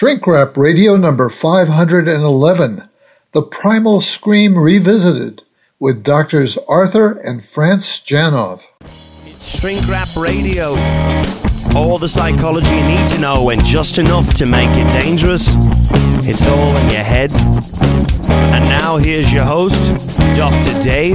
Shrink Wrap Radio number 511, The Primal Scream Revisited, with Drs. Arthur and France Janov. It's Shrink Wrap Radio. All the psychology you need to know and just enough to make it dangerous. It's all in your head. And now here's your host, Dr. Dave.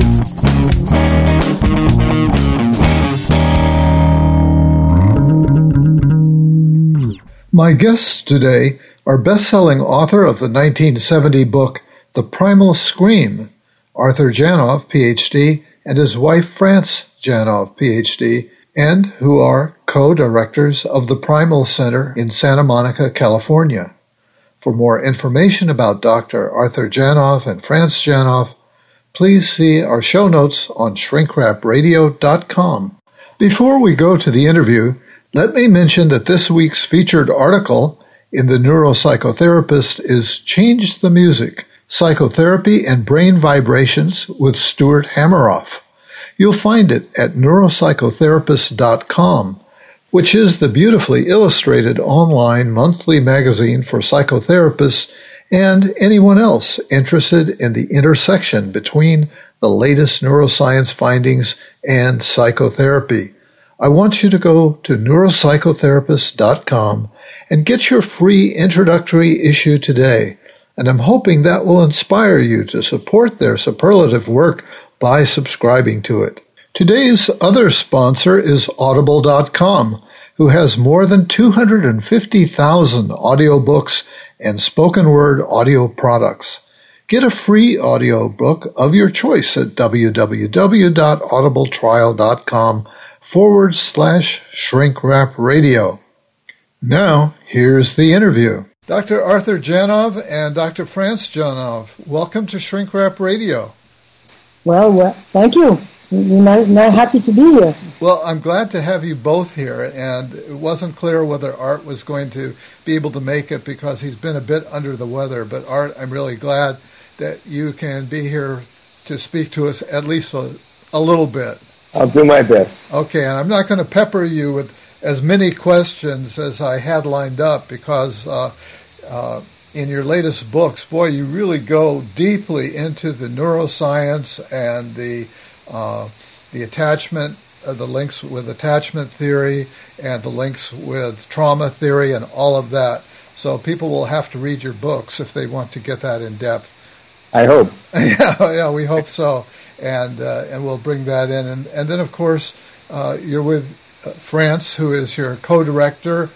My guests today are best-selling author of the 1970 book The Primal Scream, Arthur Janov, Ph.D., and his wife France Janov, Ph.D., and who are co-directors of the Primal Center in Santa Monica, California. For more information about Dr. Arthur Janov and France Janov, please see our show notes on shrinkwrapradio.com. Before we go to the interview, let me mention that this week's featured article in the Neuropsychotherapist is Change the Music, Psychotherapy and Brain Vibrations with Stuart Hameroff. You'll find it at neuropsychotherapist.com, which is the beautifully illustrated online monthly magazine for psychotherapists and anyone else interested in the intersection between the latest neuroscience findings and psychotherapy. I want you to go to neuropsychotherapist.com and get your free introductory issue today, and I'm hoping that will inspire you to support their superlative work by subscribing to it. Today's other sponsor is Audible.com, who has more than 250,000 audiobooks and spoken word audio products. Get a free audiobook of your choice at www.audibletrial.com/shrinkwrapradio. Now, here's the interview. Dr. Arthur Janov and Dr. France Janov, welcome to Shrink Wrap Radio. Well, thank you. We're happy to be here. Well, I'm glad to have you both here, and it wasn't clear whether Art was going to be able to make it because he's been a bit under the weather. But Art, I'm really glad that you can be here to speak to us at least a little bit. I'll do my best. Okay, and I'm not going to pepper you with as many questions as I had lined up because in your latest books, boy, you really go deeply into the neuroscience and the attachment, the links with attachment theory and the links with trauma theory and all of that. So people will have to read your books if they want to get that in depth. I hope. Yeah, we hope so. And we'll bring that in. And then, of course, you're with France, who is your co-director,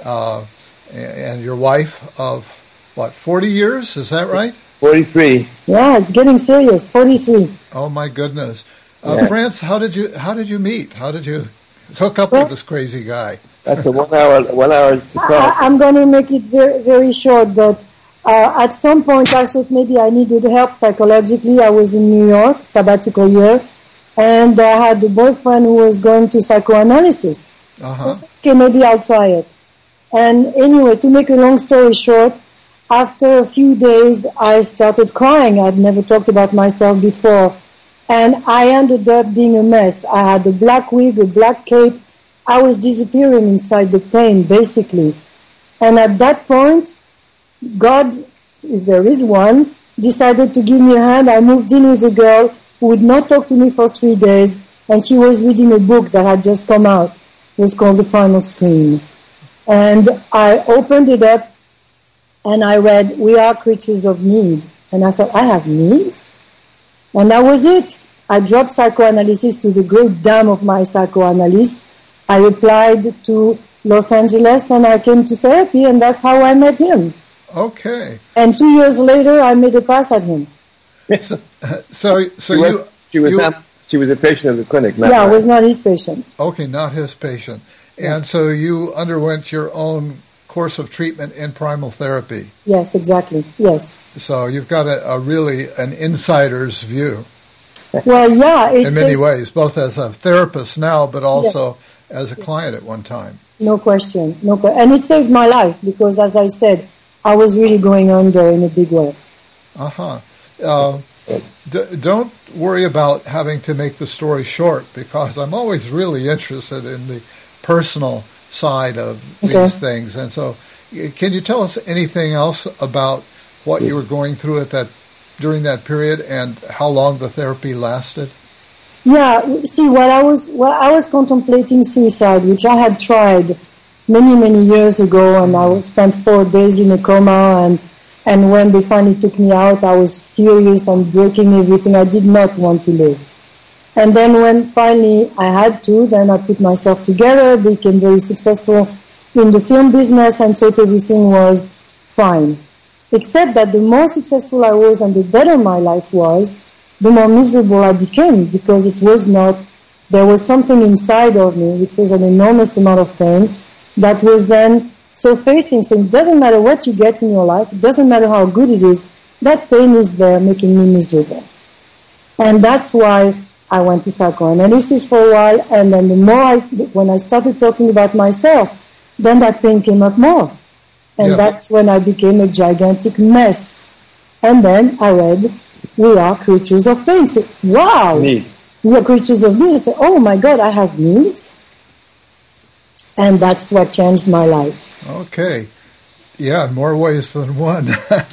and your wife of, 40 years? Is that right? 43. Yeah, it's getting serious. 43. Oh, my goodness. France, how did you meet? How did you hook up with this crazy guy? That's a 1 hour to talk. I'm going to make it very, very short, but at some point I thought maybe I needed help psychologically. I was in New York, sabbatical year, and I had a boyfriend who was going to psychoanalysis. So I said, okay, maybe I'll try it. And anyway, to make a long story short, after a few days, I started crying. I'd never talked about myself before. And I ended up being a mess. I had a black wig, a black cape. I was disappearing inside the pain, basically. And at that point, God, if there is one, decided to give me a hand. I moved in with a girl who would not talk to me for 3 days, and she was reading a book that had just come out. It was called The Primal Scream. And I opened it up, and I read, "We are creatures of need." And I thought, I have need? And that was it. I dropped psychoanalysis to the great damn of my psychoanalyst. I applied to Los Angeles, and I came to therapy, and that's how I met him. Okay. And 2 years later, I made a pass at him. She was a patient of the clinic. I was not his patient. Okay, not his patient. And so you underwent your own course of treatment in primal therapy. Yes, exactly. Yes. So you've got a really an insider's view. Well, yeah. In many ways, both as a therapist now, but also as a client at one time. No question. And it saved my life because, as I said, I was really going under in a big way. Don't worry about having to make the story short because I'm always really interested in the personal side of these things. And so Can you tell us anything else about what you were going through during that period and how long the therapy lasted? Yeah, see, while I was contemplating suicide, which I had tried many years ago, and I spent 4 days in a coma, and when they finally took me out, I was furious and breaking everything. I did not want to live. And then when finally I had to, then I put myself together, became very successful in the film business, and thought everything was fine. Except that the more successful I was and the better my life was, the more miserable I became, because there was something inside of me, which was an enormous amount of pain, that was then surfacing. So it doesn't matter what you get in your life, it doesn't matter how good it is, that pain is there making me miserable. And that's why I went to psychoanalysis for a while, and then when I started talking about myself, then that pain came up more. And that's when I became a gigantic mess. And then I read, We Are Creatures of Pain. So, wow! Neat. We are creatures of need. So, oh my God, I have needs. And that's what changed my life. Okay. Yeah, in more ways than one.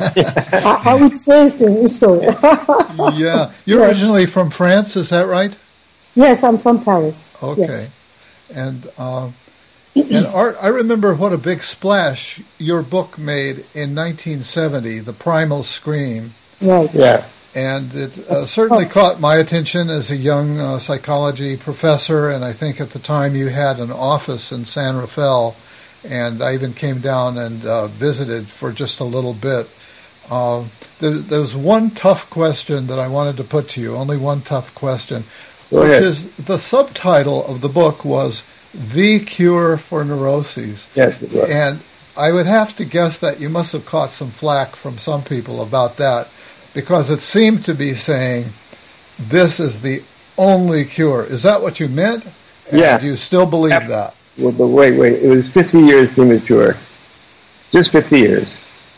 I would say so. Yeah. You're originally from France, is that right? Yes, I'm from Paris. Okay. Yes. And Art, I remember what a big splash your book made in 1970, The Primal Scream. Right. Yeah. And it certainly caught my attention as a young psychology professor, and I think at the time you had an office in San Rafael, and I even came down and visited for just a little bit. There's one tough question that I wanted to put to you, only one tough question, which is the subtitle of the book was The Cure for Neuroses. Yes, it was. And I would have to guess that you must have caught some flack from some people about that, because it seemed to be saying, this is the only cure. Is that what you meant? And do you still believe that? Well, but wait. It was 50 years premature. Just 50 years.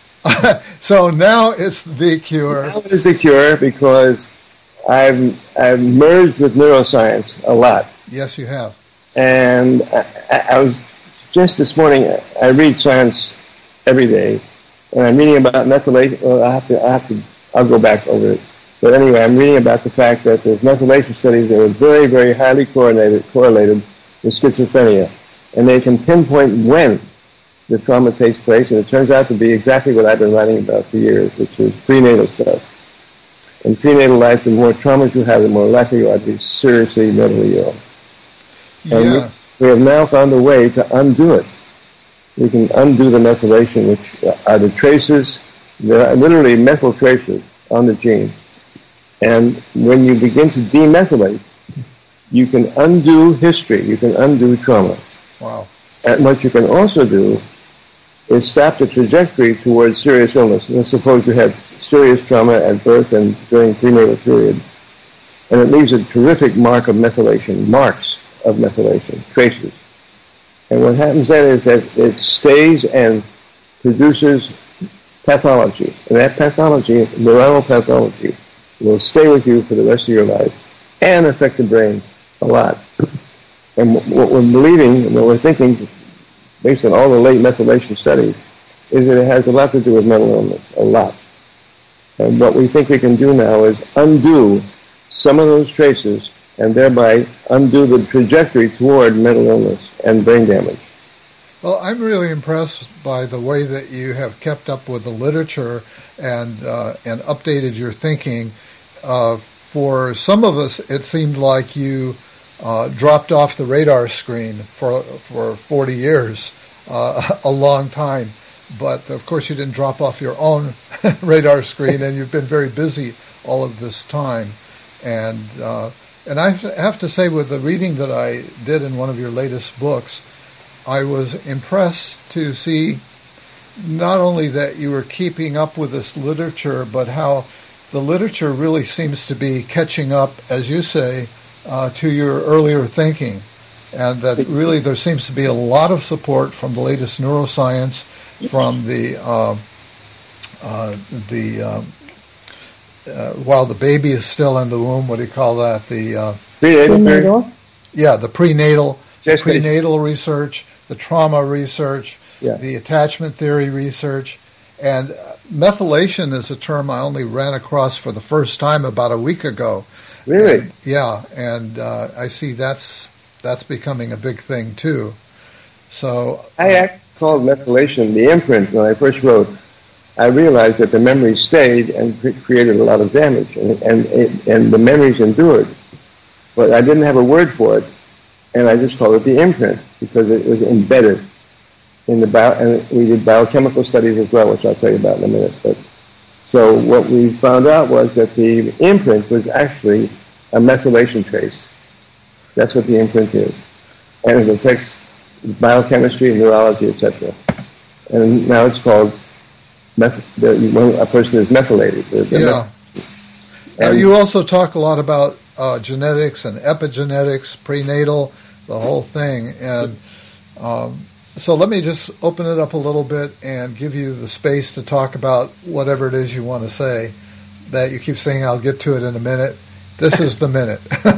So now it's the cure. Now it is the cure because I've merged with neuroscience a lot. Yes, you have. And I was just this morning, I read science every day, and I'm reading about methylation. Well, I'll go back over it. But anyway, I'm reading about the fact that there's methylation studies that are very, very highly correlated with schizophrenia. And they can pinpoint when the trauma takes place, and it turns out to be exactly what I've been writing about for years, which is prenatal stuff. In prenatal life, the more traumas you have, the more likely you are to be seriously mentally ill. And Yes. we have now found a way to undo it. We can undo the methylation, which are the traces. There are literally methyl traces on the gene. And when you begin to demethylate, you can undo history. You can undo trauma. Wow. And what you can also do is stop the trajectory towards serious illness. Let's suppose you had serious trauma at birth and during prenatal period, and it leaves a terrific marks of methylation, traces. And what happens then is that it stays and produces pathology. And that pathology, neuronal pathology, will stay with you for the rest of your life and affect the brain a lot. And what we're believing and what we're thinking, based on all the late methylation studies, is that it has a lot to do with mental illness, a lot. And what we think we can do now is undo some of those traces and thereby undo the trajectory toward mental illness and brain damage. Well, I'm really impressed by the way that you have kept up with the literature and updated your thinking. For some of us, it seemed like you dropped off the radar screen for 40 years, a long time. But, of course, you didn't drop off your own radar screen, and you've been very busy all of this time. And I have to say, with the reading that I did in one of your latest books, I was impressed to see not only that you were keeping up with this literature, but how the literature really seems to be catching up, as you say, to your earlier thinking. And that really there seems to be a lot of support from the latest neuroscience, from while the baby is still in the womb, what do you call that? The prenatal. Yeah, the prenatal research, the trauma research, the attachment theory research. And methylation is a term I only ran across for the first time about a week ago. Really? And I see that's becoming a big thing too. So I actually called methylation the imprint when I first wrote. I realized that the memory stayed and created a lot of damage, and the memories endured. But I didn't have a word for it, and I just called it the imprint because it was embedded in the and we did biochemical studies as well, which I'll tell you about in a minute. But so what we found out was that the imprint was actually a methylation trace. That's what the imprint is, and it affects biochemistry, neurology, etc. And now it's called when a person is methylated. And you also talk a lot about genetics and epigenetics, prenatal, the whole thing. And so let me just open it up a little bit and give you the space to talk about whatever it is you want to say. That you keep saying, I'll get to it in a minute. This is the minute.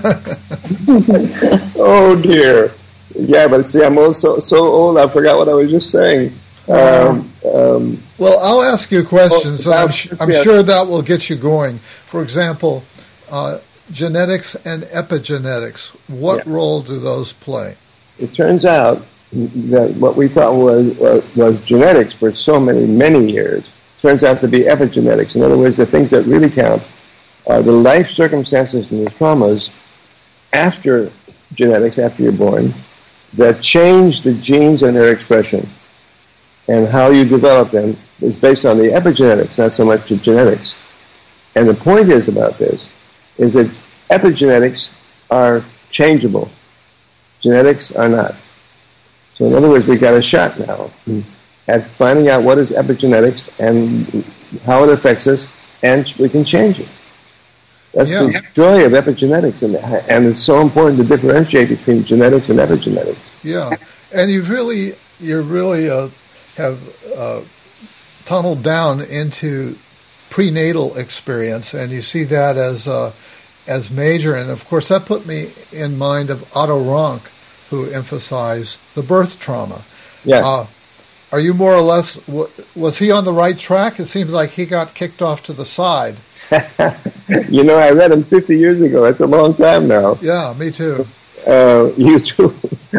Oh, dear. Yeah, but see, I'm also so old, I forgot what I was just saying. Well, I'll ask you questions, and I'm sure that will get you going. For example, genetics and epigenetics, what role do those play? It turns out that what we thought was genetics for so many years turns out to be epigenetics. In other words, the things that really count are the life circumstances and the traumas after genetics, after you're born, that change the genes and their expression. And how you develop them is based on the epigenetics, not so much the genetics. And the point is about this is that epigenetics are changeable. Genetics are not. So in other words, we've got a shot now at finding out what is epigenetics and how it affects us, and we can change it. That's the joy of epigenetics, and it's so important to differentiate between genetics and epigenetics. Yeah, and you really have tunneled down into prenatal experience, and you see that as major. And of course, that put me in mind of Otto Rank, who emphasized the birth trauma. Yeah. Are you more or less, was he on the right track? It seems like he got kicked off to the side. I read him 50 years ago. That's a long time now. Yeah, me too. You too.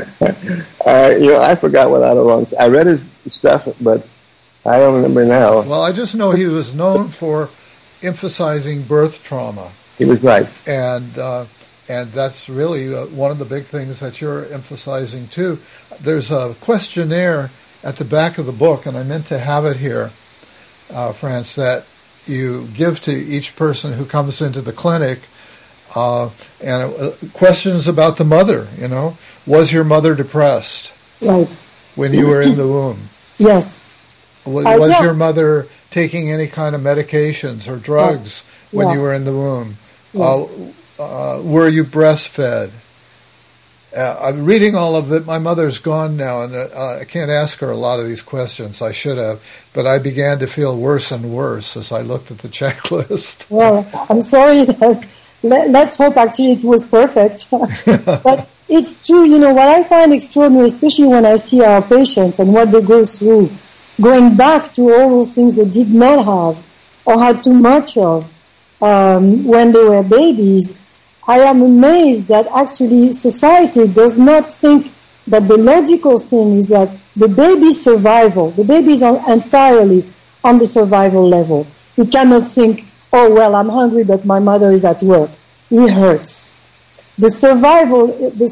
I forgot what Otto Rank said. I read his stuff, but I don't remember now. Well, I just know he was known for emphasizing birth trauma. He was right. And that's really one of the big things that you're emphasizing too. There's a questionnaire at the back of the book, and I meant to have it here, France, that you give to each person who comes into the clinic, and questions about the mother. Was your mother depressed? Right. When you were in the womb? Yes. Was your mother taking any kind of medications or drugs when you were in the womb? Yeah. Were you breastfed? I'm reading all of it. My mother's gone now, and I can't ask her a lot of these questions. I should have, but I began to feel worse and worse as I looked at the checklist. Well, I'm sorry. Let's hope actually it was perfect. But it's true. What I find extraordinary, especially when I see our patients and what they go through, going back to all those things they did not have or had too much of when they were babies, I am amazed that actually society does not think that the logical thing is that the baby's survival, the baby is entirely on the survival level. He cannot think, oh, well, I'm hungry, but my mother is at work. He hurts. The survival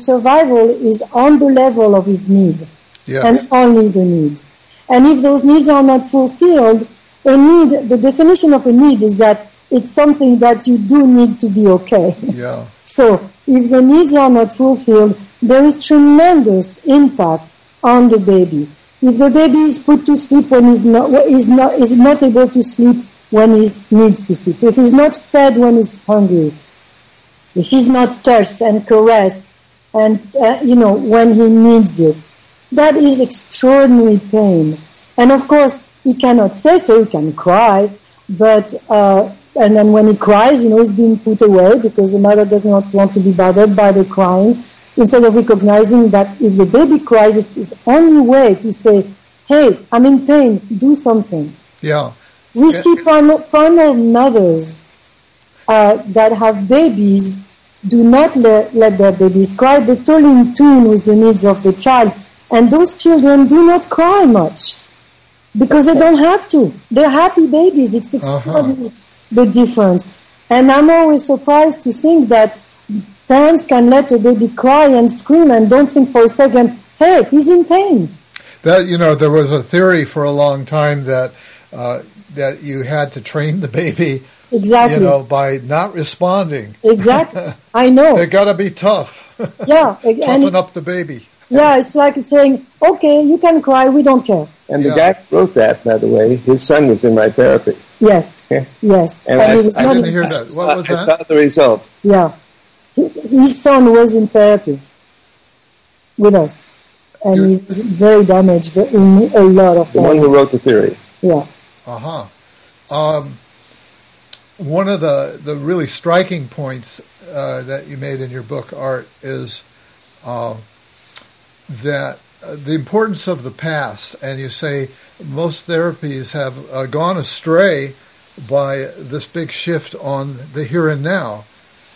is on the level of his need, and only the needs. And if those needs are not fulfilled, the definition of a need is that it's something that you do need to be okay. Yeah. So if the needs are not fulfilled, there is tremendous impact on the baby. If the baby is put to sleep when is not able to sleep when he needs to sleep, if he's not fed when he's hungry, if he's not touched and caressed, and when he needs it, that is extraordinary pain. And of course, he cannot say so. He can cry, but and then when he cries, he's being put away because the mother does not want to be bothered by the crying. Instead of recognizing that if the baby cries, it's his only way to say, hey, I'm in pain, do something. Yeah. We see primal mothers that have babies, do not let their babies cry. They're totally in tune with the needs of the child. And those children do not cry much because they don't have to. They're happy babies. It's extraordinary, the difference. And I'm always surprised to think that parents can let a baby cry and scream and don't think for a second, hey, he's in pain. That, there was a theory for a long time that you had to train the baby, exactly, by not responding. Exactly, I know. They got to be tough. Yeah, toughen up the baby. Yeah, it's like saying, okay, you can cry, we don't care. And the guy who wrote that, by the way, his son was in my therapy. Yes, yes. And I didn't hear that. What was that? I saw the result. Yeah. His son was in therapy with us. And he was very damaged in a lot of The one who wrote the theory. Yeah. One of the really striking points that you made in your book, Art, is that the importance of the past, and you say most therapies have gone astray by this big shift on the here and now,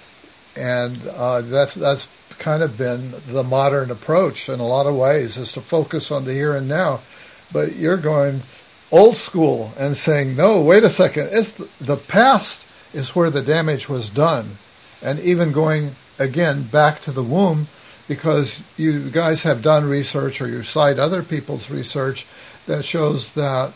and that's kind of been the modern approach in a lot of ways, is to focus on the here and now. But you're going old school and saying, no, wait a second, it's the past is where the damage was done, and even going again back to the womb, because you guys have done research, or you cite other people's research, that shows that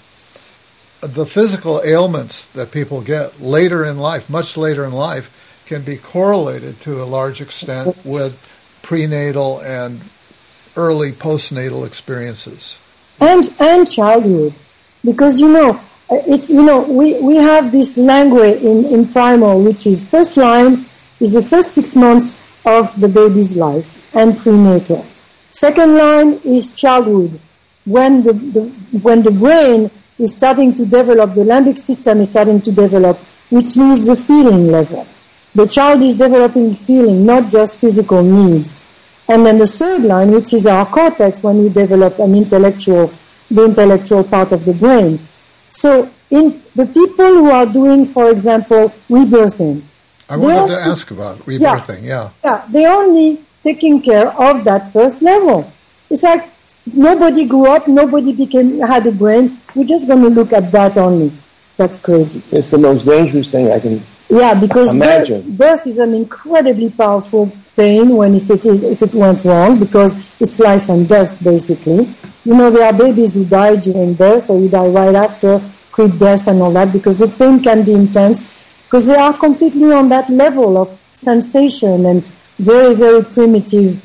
the physical ailments that people get later in life, much later in life, can be correlated to a large extent with prenatal and early postnatal experiences. And childhood. Because, it's, we have this language in primal, which is first line is the first 6 months of the baby's life and prenatal. Second line is childhood, when the brain is starting to develop, the limbic system is starting to develop, which means the feeling level. The child is developing feeling, not just physical needs. And then the third line, which is our cortex, when we develop the intellectual part of the brain. So in the people who are doing, for example, rebirthing, I wanted to ask about rebirthing, yeah. They're only taking care of that first level. It's like nobody grew up, nobody had a brain. We're just going to look at that only. That's crazy. It's the most dangerous thing I can because imagine. Birth is an incredibly powerful pain if it went wrong, because it's life and death, basically. There are babies who die during birth, or who die right after, quick death and all that, because the pain can be intense, because they are completely on that level of sensation and very, very primitive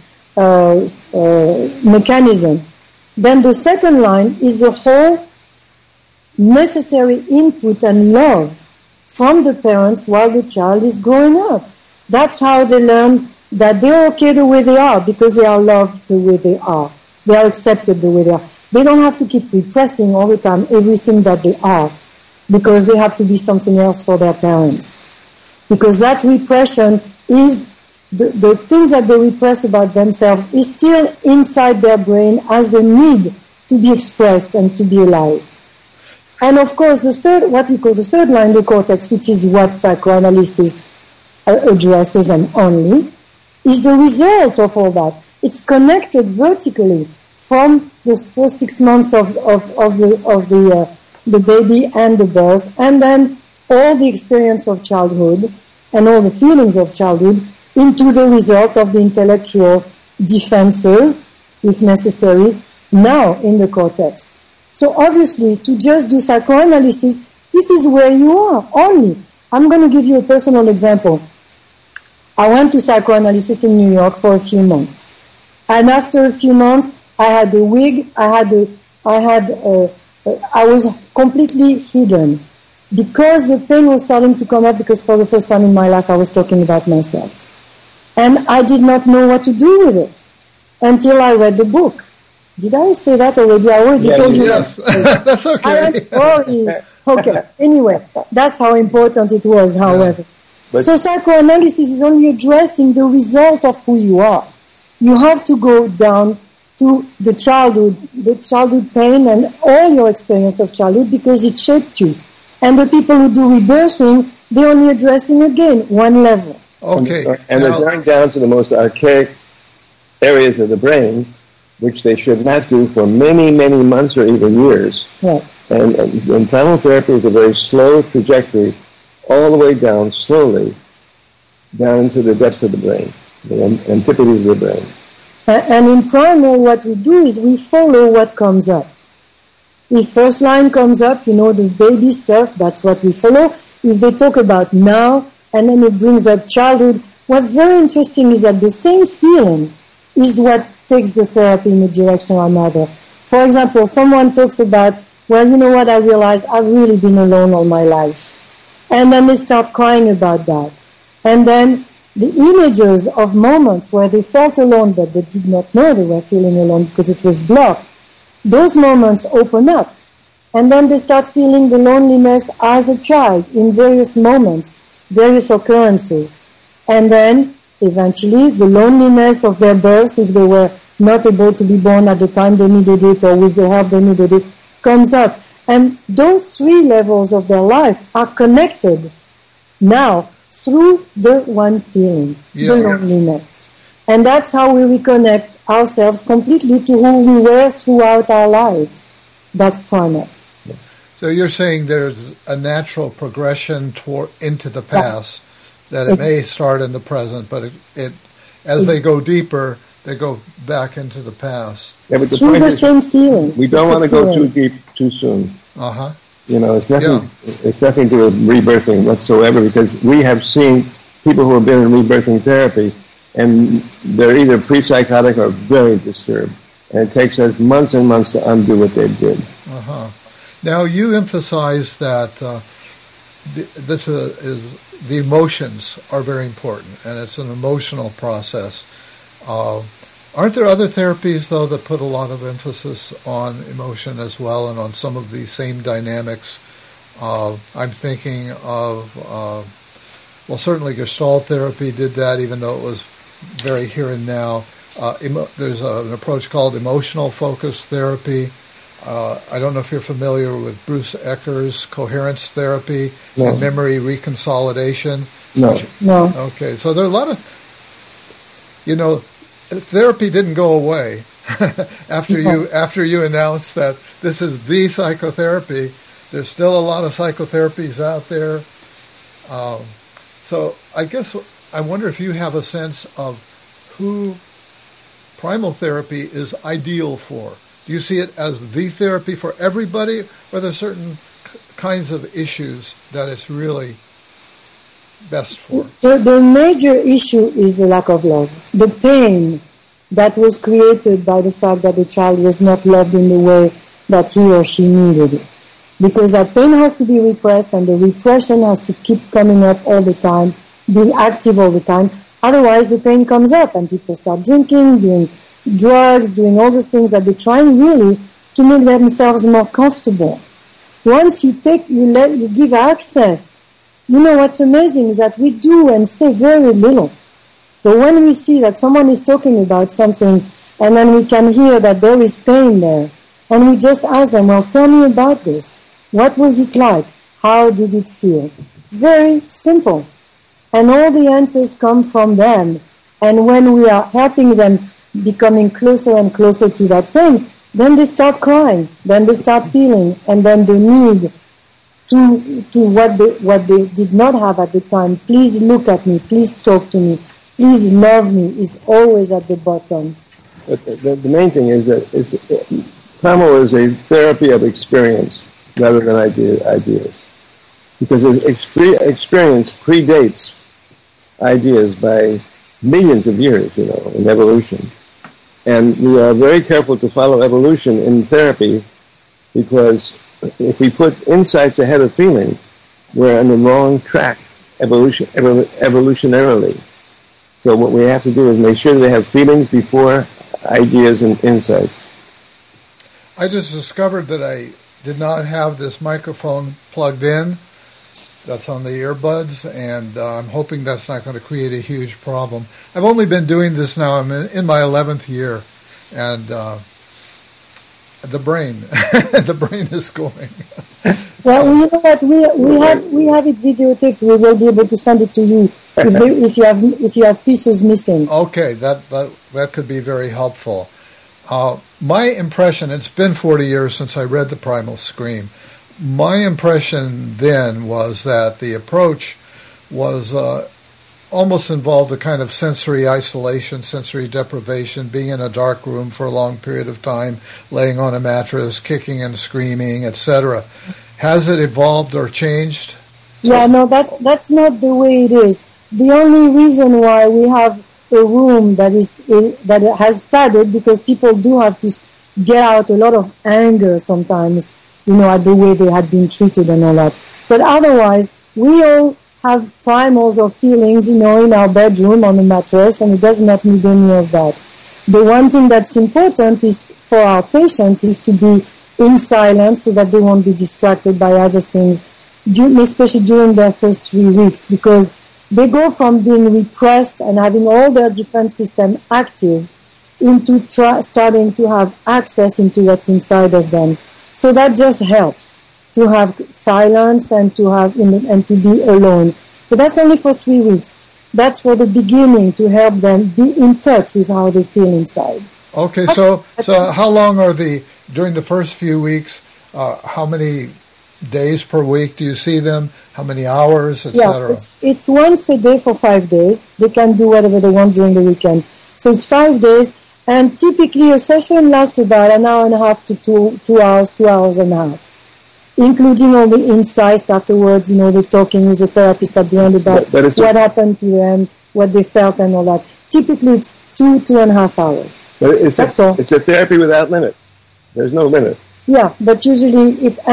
mechanism. Then the second line is the whole necessary input and love from the parents while the child is growing up. That's how they learn that they're okay the way they are, because they are loved the way they are. They are accepted the way they are. They don't have to keep repressing all the time everything that they are, because they have to be something else for their parents. Because that repression is, the things that they repress about themselves is still inside their brain as a need to be expressed and to be alive. And of course, what we call the third line, the cortex, which is what psychoanalysis addresses and only, is the result of all that. It's connected vertically from the first 6 months of the baby and the birth, and then all the experience of childhood and all the feelings of childhood into the result of the intellectual defenses, if necessary, now in the cortex. So obviously, to just do psychoanalysis, this is where you are, only. I'm going to give you a personal example. I went to psychoanalysis in New York for a few months. And after a few months, I had a wig, I was completely hidden, because the pain was starting to come up, because for the first time in my life I was talking about myself. And I did not know what to do with it until I read the book. Did I say that already? I already told you. Yes, that's okay. I am sorry. Okay, anyway, that's how important it was, however. Yeah. So psychoanalysis is only addressing the result of who you are. You have to go down to the childhood pain and all your experience of childhood because it shaped you. And the people who do rebirthing, they're only addressing again one level. Okay. And they're going down to the most archaic areas of the brain, which they should not do for many, many months or even years. Right. And primal therapy is a very slow trajectory, all the way down, slowly, down into the depths of the brain, the antipodes of the brain. And in primal, what we do is we follow what comes up. If first line comes up, the baby stuff, that's what we follow. If they talk about now, and then it brings up childhood, what's very interesting is that the same feeling is what takes the therapy in a direction or another. For example, someone talks about, well, you know what, I realize I've really been alone all my life. And then they start crying about that. And then the images of moments where they felt alone but they did not know they were feeling alone because it was blocked, those moments open up. And then they start feeling the loneliness as a child in various moments, various occurrences. And then eventually the loneliness of their birth, if they were not able to be born at the time they needed it or with the help they needed it, comes up. And those three levels of their life are connected now through the one feeling, the loneliness. And that's how we reconnect ourselves completely to who we were throughout our lives. That's primal. So you're saying there's a natural progression into the past, that it may start in the present, but as they go deeper, they go back into the past. Yeah, but through the same feeling. We don't want to go too deep too soon. Uh-huh. It's nothing. It's nothing to do with rebirthing whatsoever, because we have seen people who have been in rebirthing therapy, and they're either pre-psychotic or very disturbed, and it takes us months and months to undo what they did. Uh-huh. Now you emphasize that this is the emotions are very important, and it's an emotional process. Aren't there other therapies, though, that put a lot of emphasis on emotion as well and on some of these same dynamics? I'm thinking of, certainly Gestalt therapy did that, even though it was very here and now. There's an approach called emotional focused therapy. I don't know if you're familiar with Bruce Ecker's coherence therapy and memory reconsolidation. No. Okay, so there are a lot of, therapy didn't go away after you announced that this is the psychotherapy. There's still a lot of psychotherapies out there. So I guess I wonder if you have a sense of who primal therapy is ideal for. Do you see it as the therapy for everybody, or are there certain kinds of issues that it's really best for? The major issue is the lack of love. The pain that was created by the fact that the child was not loved in the way that he or she needed it. Because that pain has to be repressed, and the repression has to keep coming up all the time, being active all the time. Otherwise, the pain comes up, and people start drinking, doing drugs, doing all the things that they're trying really to make themselves more comfortable. Once you give access, what's amazing is that we do and say very little. But when we see that someone is talking about something, and then we can hear that there is pain there, and we just ask them, well, tell me about this. What was it like? How did it feel? Very simple. And all the answers come from them. And when we are helping them becoming closer and closer to that pain, then they start crying, then they start feeling, and then the need to what they did not have at the time. Please look at me, please talk to me, please love me, is always at the bottom. But the main thing is that primal is a therapy of experience rather than ideas. Because experience predates ideas by millions of years, in evolution. And we are very careful to follow evolution in therapy, because if we put insights ahead of feeling, we're on the wrong track evolutionarily. So what we have to do is make sure that they have feelings before ideas and insights. I just discovered that I did not have this microphone plugged in. That's on the earbuds, and I'm hoping that's not going to create a huge problem. I've only been doing this now. I'm in my 11th year, and the brain, the brain is going. Well, you know what? We have it videotaped. We will be able to send it to you if you have pieces missing. Okay, that could be very helpful. My impression, it's been 40 years since I read The Primal Scream. My impression then was that the approach was almost involved a kind of sensory isolation, sensory deprivation, being in a dark room for a long period of time, laying on a mattress, kicking and screaming, etc. Has it evolved or changed? Yeah, no, that's not the way it is. The only reason why we have a room that has padded, because people do have to get out a lot of anger sometimes, at the way they had been treated and all that. But otherwise, we all have primals or feelings, in our bedroom on the mattress, and it does not need any of that. The one thing that's important is for our patients is to be in silence so that they won't be distracted by other things, especially during their first 3 weeks, because they go from being repressed and having all their defense system active into starting to have access into what's inside of them. So that just helps to have silence and to be alone. But that's only for 3 weeks. That's for the beginning, to help them be in touch with how they feel inside. Okay, so how long are during the first few weeks, how many days per week do you see them? How many hours, etc.? Yeah, it's once a day for 5 days. They can do whatever they want during the weekend. So it's 5 days, and typically a session lasts about an hour and a half to 2 hours, 2 hours and a half, including all the insights afterwards, the talking with the therapist at the end about what happened to them, what they felt and all that. Typically it's 2.5 hours. But that's all. It's a therapy without limit. There's no limit. Yeah, but usually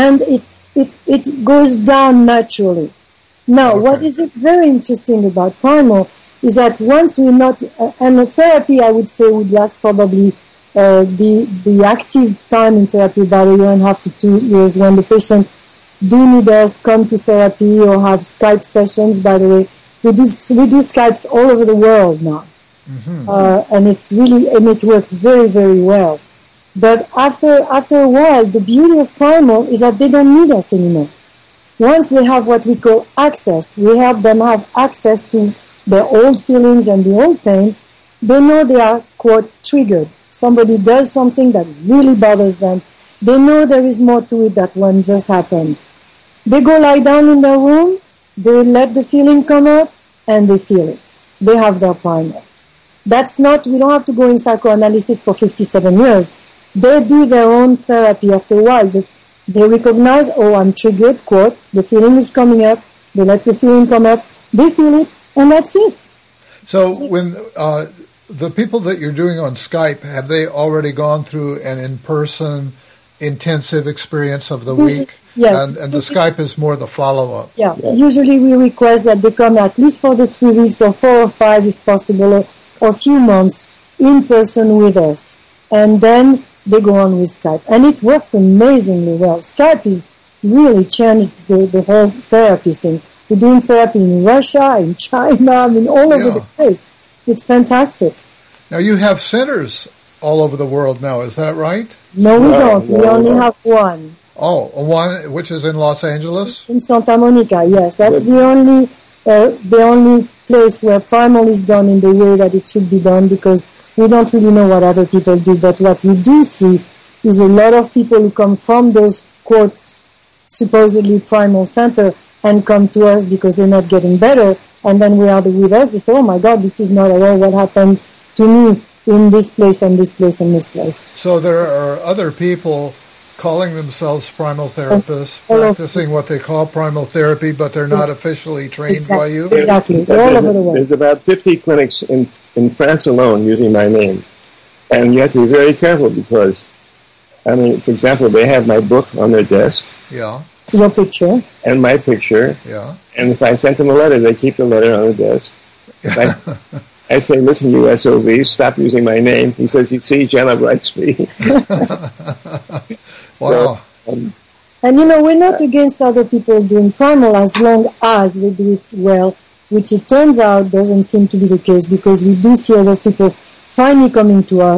it goes down naturally. Now, what is very interesting about primal is that once we're not, and the therapy I would say would last probably the active time in therapy about 1.5 to 2 years, when the patient do need us, come to therapy or have Skype sessions. By the way, we do Skypes all over the world now. Mm-hmm. And it works very, very well. But after a while, the beauty of primal is that they don't need us anymore. Once they have what we call access, we help them have access to their old feelings and the old pain. They know they are, quote, triggered. Somebody does something that really bothers them. They know there is more to it than what just happened. They go lie down in their room, they let the feeling come up, and they feel it. They have their primal. We don't have to go in psychoanalysis for 57 years. They do their own therapy after a while. They recognize, I'm triggered, quote, the feeling is coming up, they let the feeling come up, they feel it, and that's it. So when the people that you're doing on Skype, have they already gone through an in-person intensive experience of the week? Yes. And the Skype is more the follow-up? Yeah. Usually we request that they come at least for the 3 weeks or 4 or 5 if possible, or a few months in person with us. And then they go on with Skype. And it works amazingly well. Skype has really changed the whole therapy thing. We're doing therapy in Russia, in China, all over the place. It's fantastic. Now, you have centers all over the world now, is that right? No, we don't. We only have one. Oh, one, which is in Los Angeles? In Santa Monica, yes. That's the only place where primal is done in the way that it should be done, because we don't really know what other people do. But what we do see is a lot of people who come from those, quote, supposedly primal center and come to us because they're not getting better. And then we are with us. They say, oh my God, this is not at all what happened to me in this place and this place and this place. So there are other people calling themselves primal therapists, practicing what they call primal therapy, but they're not officially trained by you? Exactly. They're all over the world. There's about 50 clinics in France alone using my name. And you have to be very careful because, for example, they have my book on their desk. Yeah. Your picture. And my picture. Yeah. And if I sent them a letter, they keep the letter on the desk. I say, listen, you SOB, stop using my name. He says, you see, Jenna writes me. Wow. So, and we're not against other people doing primal as long as they do it well, which it turns out doesn't seem to be the case, because we do see all those people finally coming to us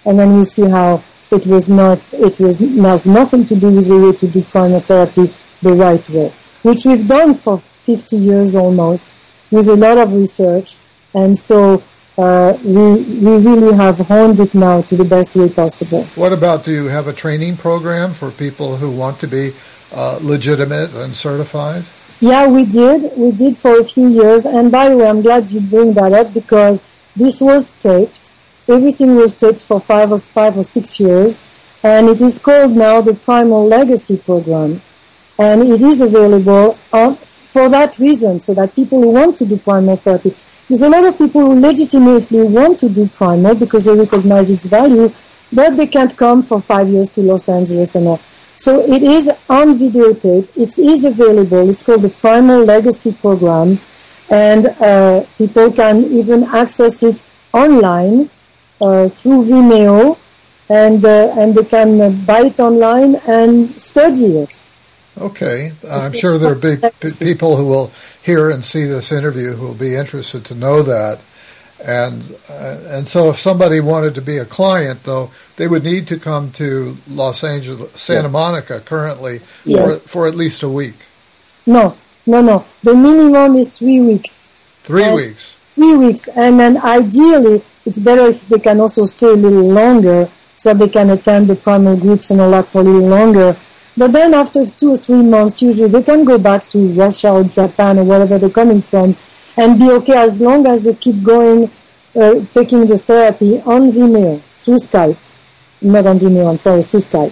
and then we see how it has nothing to do with the way to do primal therapy the right way, which we've done for 50 years almost with a lot of research. And so we really have honed it now to the best way possible. What about, do you have a training program for people who want to be legitimate and certified? Yeah, we did. We did for a few years. And by the way, I'm glad you bring that up because this was taped. Everything was taped for 5 or 6 years. And it is called now the Primal Legacy Program. And it is available for that reason, so that people who want to do primal therapy, there's a lot of people who legitimately want to do primal because they recognize its value, but they can't come for 5 years to Los Angeles and all. So it is on videotape. It is available. It's called the Primal Legacy Program, and people can even access it online through Vimeo, and they can buy it online and study it. Okay. I'm sure there are big people who will hear and see this interview who will be interested to know that. And so if somebody wanted to be a client, though, they would need to come to Los Angeles, Santa Monica currently for at least a week. No. The minimum is 3 weeks. 3 weeks. 3 weeks. And then ideally, it's better if they can also stay a little longer so they can attend the primal groups and all that for a little longer. But then after 2 or 3 months, usually they can go back to Russia or Japan or wherever they're coming from and be okay as long as they keep going, taking the therapy on Vimeo, through Skype. Not on Vimeo, I'm sorry, through Skype.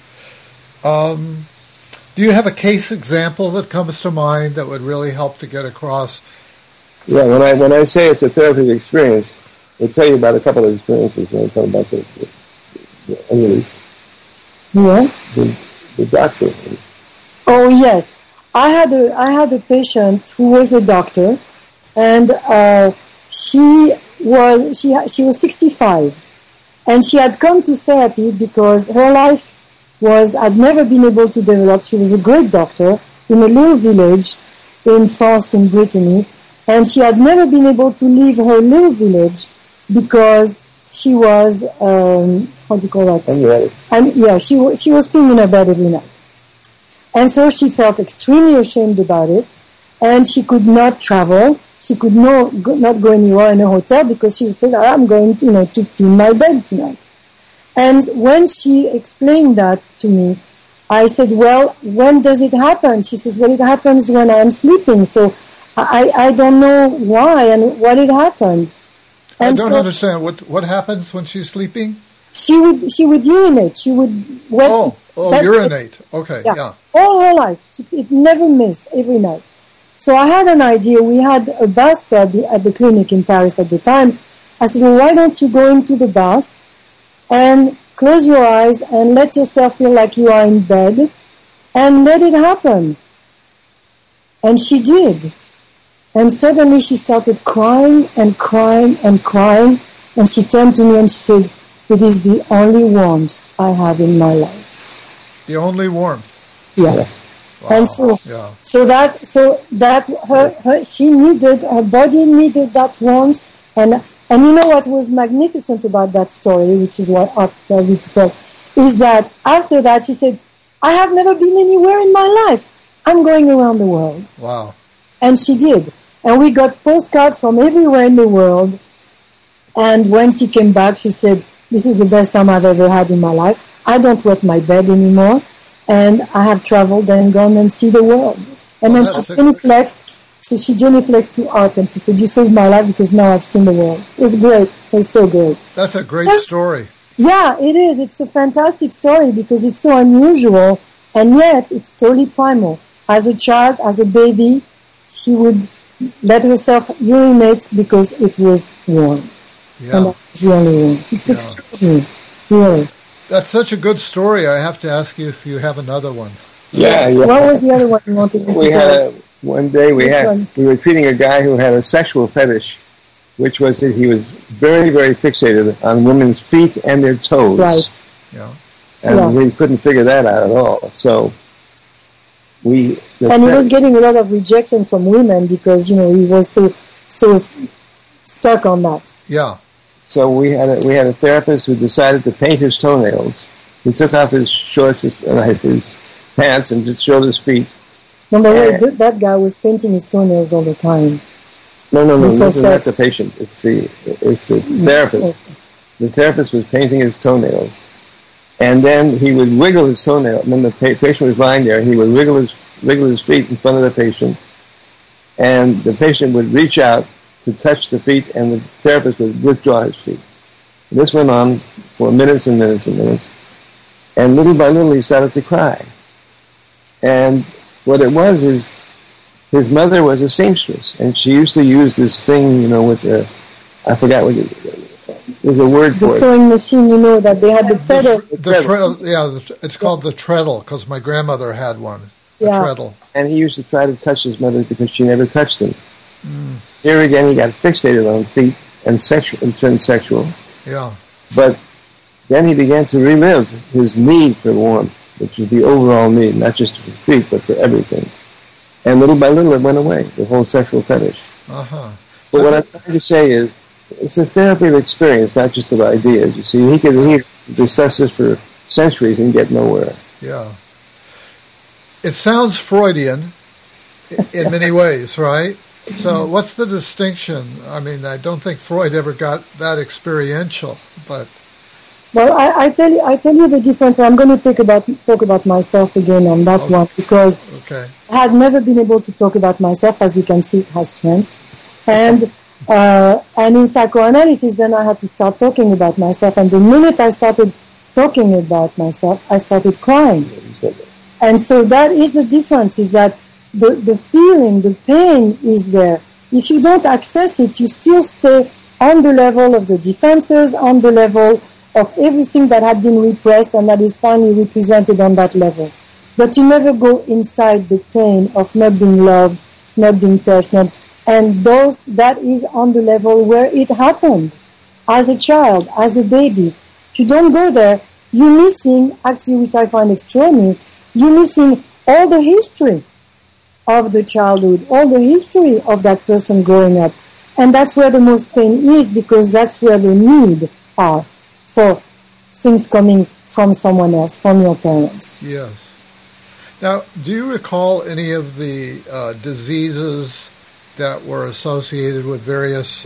Do you have a case example that comes to mind that would really help to get across? Yeah, when I say it's a therapeutic experience, I'll tell you about a couple of experiences when I tell about the doctor. Oh yes, I had a patient who was a doctor, and she was 65, and she had come to therapy because her life had never been able to develop. She was a great doctor in a little village in France, in Brittany, and she had never been able to leave her little village because she was what do you call that? And yeah, she was peeing in her bed every night, and so she felt extremely ashamed about it, and she could not travel. She could not go anywhere in a hotel because she said, "I'm going, to pee in my bed tonight." And when she explained that to me, I said, "Well, when does it happen?" She says, "Well, it happens when I'm sleeping." So I don't know why and what it happened. And I don't understand what happens when she's sleeping. She would urinate. She would urinate. Okay, yeah. All her life, it never missed, every night. So I had an idea. We had a bathtub at the clinic in Paris at the time. I said, "Well, why don't you go into the bath and close your eyes and let yourself feel like you are in bed and let it happen?" And she did. And suddenly she started crying and crying and crying. And she turned to me and she said, "It is the only warmth I have in my life." The only warmth. Yeah. Wow. And her body needed that warmth. And you know what was magnificent about that story, which is what I'll tell you to tell, is that after that she said, "I have never been anywhere in my life. I'm going around the world." Wow. And she did. And we got postcards from everywhere in the world. And when she came back, she said, "This is the best time I've ever had in my life. I don't wet my bed anymore. And I have traveled and gone and see the world." And then she genuflexed to art and she said, "You saved my life because now I've seen the world." It was great. It was so great. That's a great story. Yeah, it is. It's a fantastic story because it's so unusual and yet it's totally primal. As a child, as a baby, she would let herself urinate because it was warm. Yeah. And that's the only one. It's extraordinary. Really. That's such a good story. I have to ask you if you have another one. Yeah. What was the other one you wanted me to tell? One day we were treating a guy who had a sexual fetish, which was that he was very, very fixated on women's feet and their toes. Right. Yeah. And we couldn't figure that out at all. So he was getting a lot of rejection from women because, he was so stuck on that. Yeah. So we had a therapist who decided to paint his toenails. He took off his shorts and his pants and just showed his feet. No, but wait, that guy was painting his toenails all the time. No, this is not the patient. It's the therapist. Yes. The therapist was painting his toenails. And then he would wiggle his toenail. And then the patient was lying there. He would wiggle his feet in front of the patient. And the patient would reach out to touch the feet, and the therapist would withdraw his feet. And this went on for minutes and minutes and minutes. And little by little, he started to cry. And what it was is his mother was a seamstress, and she used to use this thing, with the, I forgot what there's a word for it. The sewing machine, that they had the pedal. It's called the treadle, because my grandmother had one. The Yeah. treadle. And he used to try to touch his mother because she never touched him. Here again, he got fixated on feet and turned sexual. Yeah. But then he began to relive his need for warmth, which was the overall need, not just for feet, but for everything. And little by little, it went away, the whole sexual fetish. Uh-huh. But what I'm trying to say is, it's a therapy of experience, not just of ideas. You see, he could discuss this for centuries and get nowhere. Yeah. It sounds Freudian in many ways, right? So what's the distinction? I mean, I don't think Freud ever got that experiential, but... Well, I tell you the difference. I'm going to talk about myself again on that one, because I had never been able to talk about myself. As you can see, it has changed. And in psychoanalysis, then I had to start talking about myself. And the minute I started talking about myself, I started crying. And so that is the difference, is that the feeling, the pain is there. If you don't access it, you still stay on the level of the defenses, on the level of everything that had been repressed and that is finally represented on that level. But you never go inside the pain of not being loved, not being touched, that is on the level where it happened. As a child, as a baby. If you don't go there, you're missing, actually, which I find extraordinary, you're missing all the history of the childhood, all the history of that person growing up. And that's where the most pain is, because that's where the need are for things coming from someone else, from your parents. Yes. Now, do you recall any of the diseases that were associated with various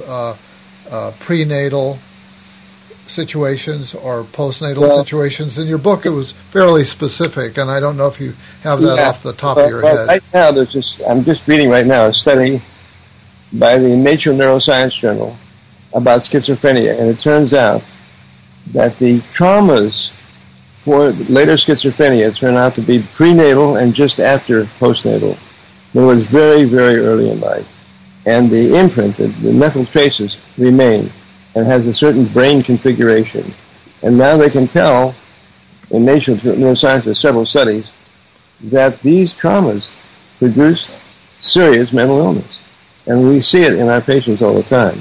prenatal situations or postnatal situations? In your book, it was fairly specific, and I don't know if you have that off the top of your head. Right now, I'm just reading right now a study by the Nature Neuroscience Journal about schizophrenia, and it turns out that the traumas for later schizophrenia turn out to be prenatal and just after postnatal. In other words, very, very early in life. And the imprint, the methyl traces, remain and has a certain brain configuration. And now they can tell, in Nature Neuroscience, there's several studies, that these traumas produce serious mental illness. And we see it in our patients all the time,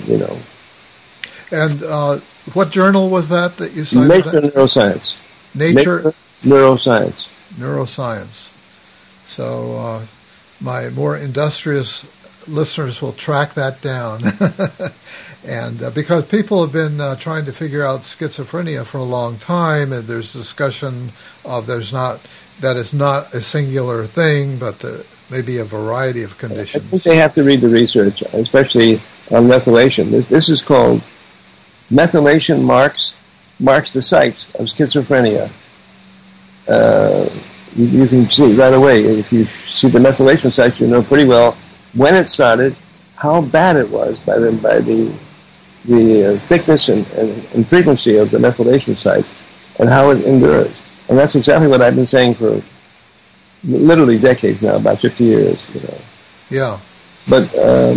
And what journal was that you cited? Nature Neuroscience. Nature Neuroscience. Neuroscience. So my more industrious listeners will track that down. And because people have been trying to figure out schizophrenia for a long time, and there's discussion of that it's not a singular thing, but maybe a variety of conditions. I think they have to read the research, especially on methylation. This is called methylation marks the sites of schizophrenia. You can see right away, if you see the methylation sites, you know pretty well when it started, how bad it was by the thickness and frequency of the methylation sites, and how it endures. And that's exactly what I've been saying for literally decades now, about 50 years. Yeah. But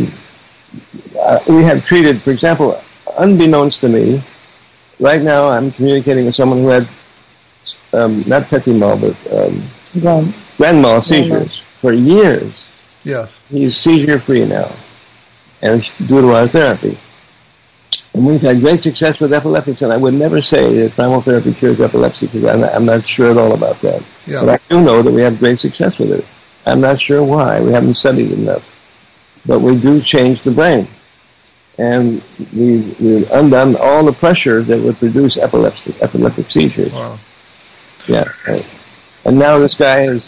we have treated, for example, unbeknownst to me, right now I'm communicating with someone who had not petit mal, but grand mal seizures for years. Yes. He's seizure-free now, and due to our therapy. And we've had great success with epileptics, and I would never say that primal therapy cures epilepsy, because I'm not sure at all about that. Yeah. But I do know that we have great success with it. I'm not sure why. We haven't studied enough. But we do change the brain. and we undone all the pressure that would produce epileptic seizures. Wow. Yeah. And now this guy is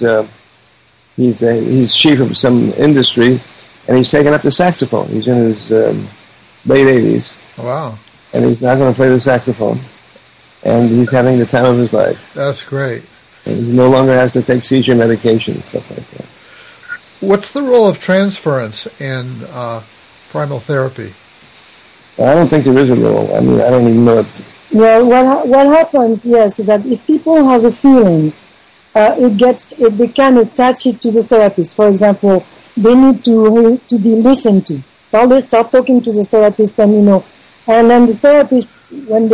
he's chief of some industry, and he's taken up the saxophone. He's in his late 80s. Wow. And he's now going to play the saxophone, and he's having the time of his life. That's great. And he no longer has to take seizure medication and stuff like that. What's the role of transference in primal therapy? I don't think there is a role. I mean, I don't even know it. Well, what happens, yes, is that if people have a feeling, they can attach it to the therapist. For example, they need to be listened to. Well, they start talking to the therapist, and and then the therapist, when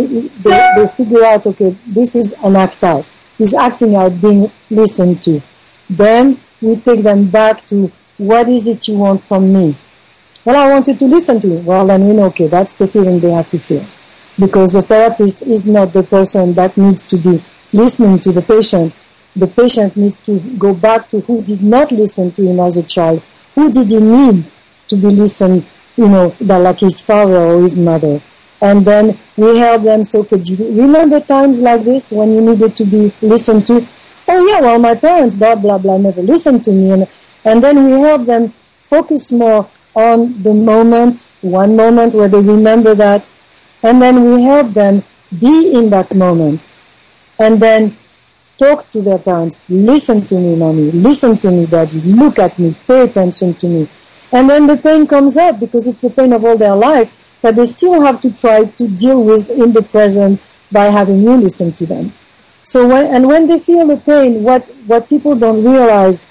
they figure out, okay, this is an act out. He's acting out, being listened to. Then we take them back to, what is it you want from me? Well, I want you to listen to it. Well, then okay, that's the feeling they have to feel. Because the therapist is not the person that needs to be listening to the patient. The patient needs to go back to who did not listen to him as a child. Who did he need to be listened, like his father or his mother. And then we help them, so could you remember times like this when you needed to be listened to? Oh yeah, well, my parents, blah, blah, blah, never listened to me. And then we help them focus more on the moment, one moment where they remember that. And then we help them be in that moment. And then talk to their parents. Listen to me, mommy. Listen to me, daddy. Look at me. Pay attention to me. And then the pain comes up because it's the pain of all their life, but they still have to try to deal with in the present by having you listen to them. So when they feel the pain, what people don't realize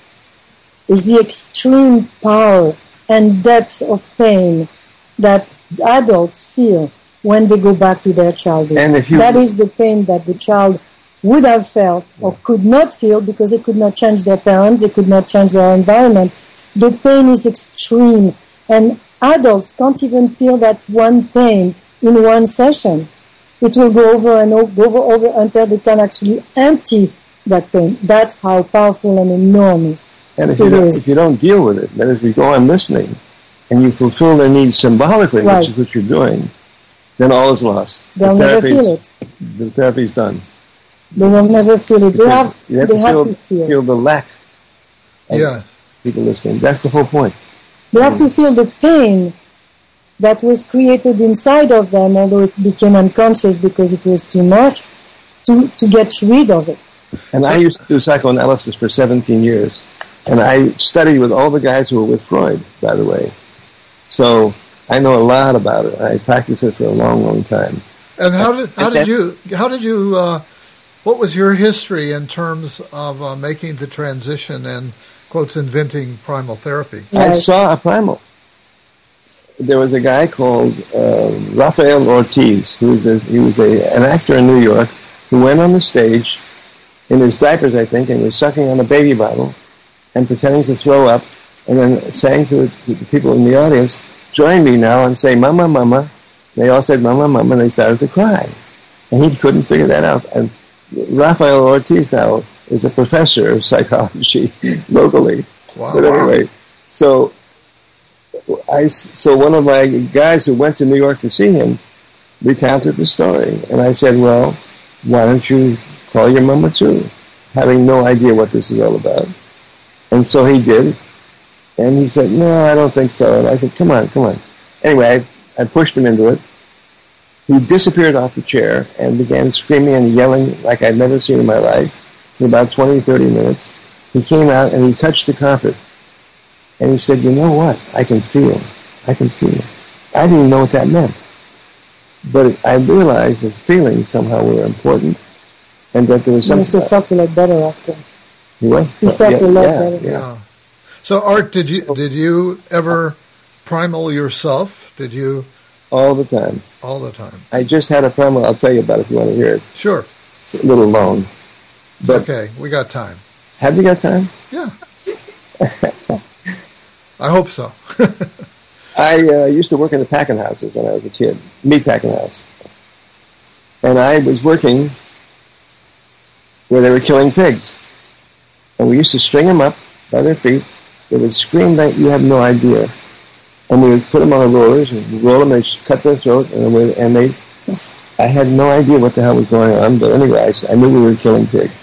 is the extreme power and depth of pain that adults feel when they go back to their childhood. And that is the pain that the child would have felt or could not feel because they could not change their parents, they could not change their environment. The pain is extreme, and adults can't even feel that one pain in one session. It will go over and over until they can actually empty that pain. That's how powerful and enormous it is. If you don't deal with it, that is, we go on listening, and you fulfill their needs symbolically, right, which is what you're doing, then all is lost. They'll never feel it. The therapy's done. They will never feel it. They have to feel the lack of people listening. That's the whole point. They have to feel the pain that was created inside of them, although it became unconscious because it was too much, to get rid of it. And I used to do psychoanalysis for 17 years. And I studied with all the guys who were with Freud, by the way. So I know a lot about it. I practiced it for a long, long time. And what was your history in terms of making the transition and, quotes, inventing primal therapy? I saw a primal. There was a guy called Rafael Ortiz, he was an actor in New York, who went on the stage in his diapers, I think, and was sucking on a baby bottle and pretending to throw up, and then saying to the people in the audience, join me now and say, Mama, Mama. They all said, Mama, Mama, and they started to cry. And he couldn't figure that out. And Rafael Ortiz now is a professor of psychology locally. Wow. But anyway, so one of my guys who went to New York to see him recounted the story. And I said, well, why don't you call your mama too? Having no idea what this is all about. And so he did. And he said, no, I don't think so. And I said, come on. Anyway, I pushed him into it. He disappeared off the chair and began screaming and yelling like I'd never seen in my life for about 20, 30 minutes. He came out and he touched the carpet. And he said, you know what? I can feel. I didn't even know what that meant. But I realized that feelings somehow were important and that there was something... You felt a lot better after. What? You felt a lot better. Yeah. So, Art, did you ever primal yourself? Did you... All the time. All the time. I just had a primal. I'll tell you about it if you want to hear it. Sure. It's a little long. But okay, we got time. Have you got time? Yeah. I hope so. I used to work in the packing houses when I was a kid, meat packing house. And I was working where they were killing pigs. And we used to string them up by their feet. They would scream like you have no idea. And we would put them on the rollers and roll them and cut their throat. I had no idea what the hell was going on, but anyway, I knew we were killing pigs.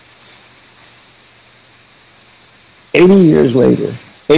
80 years later,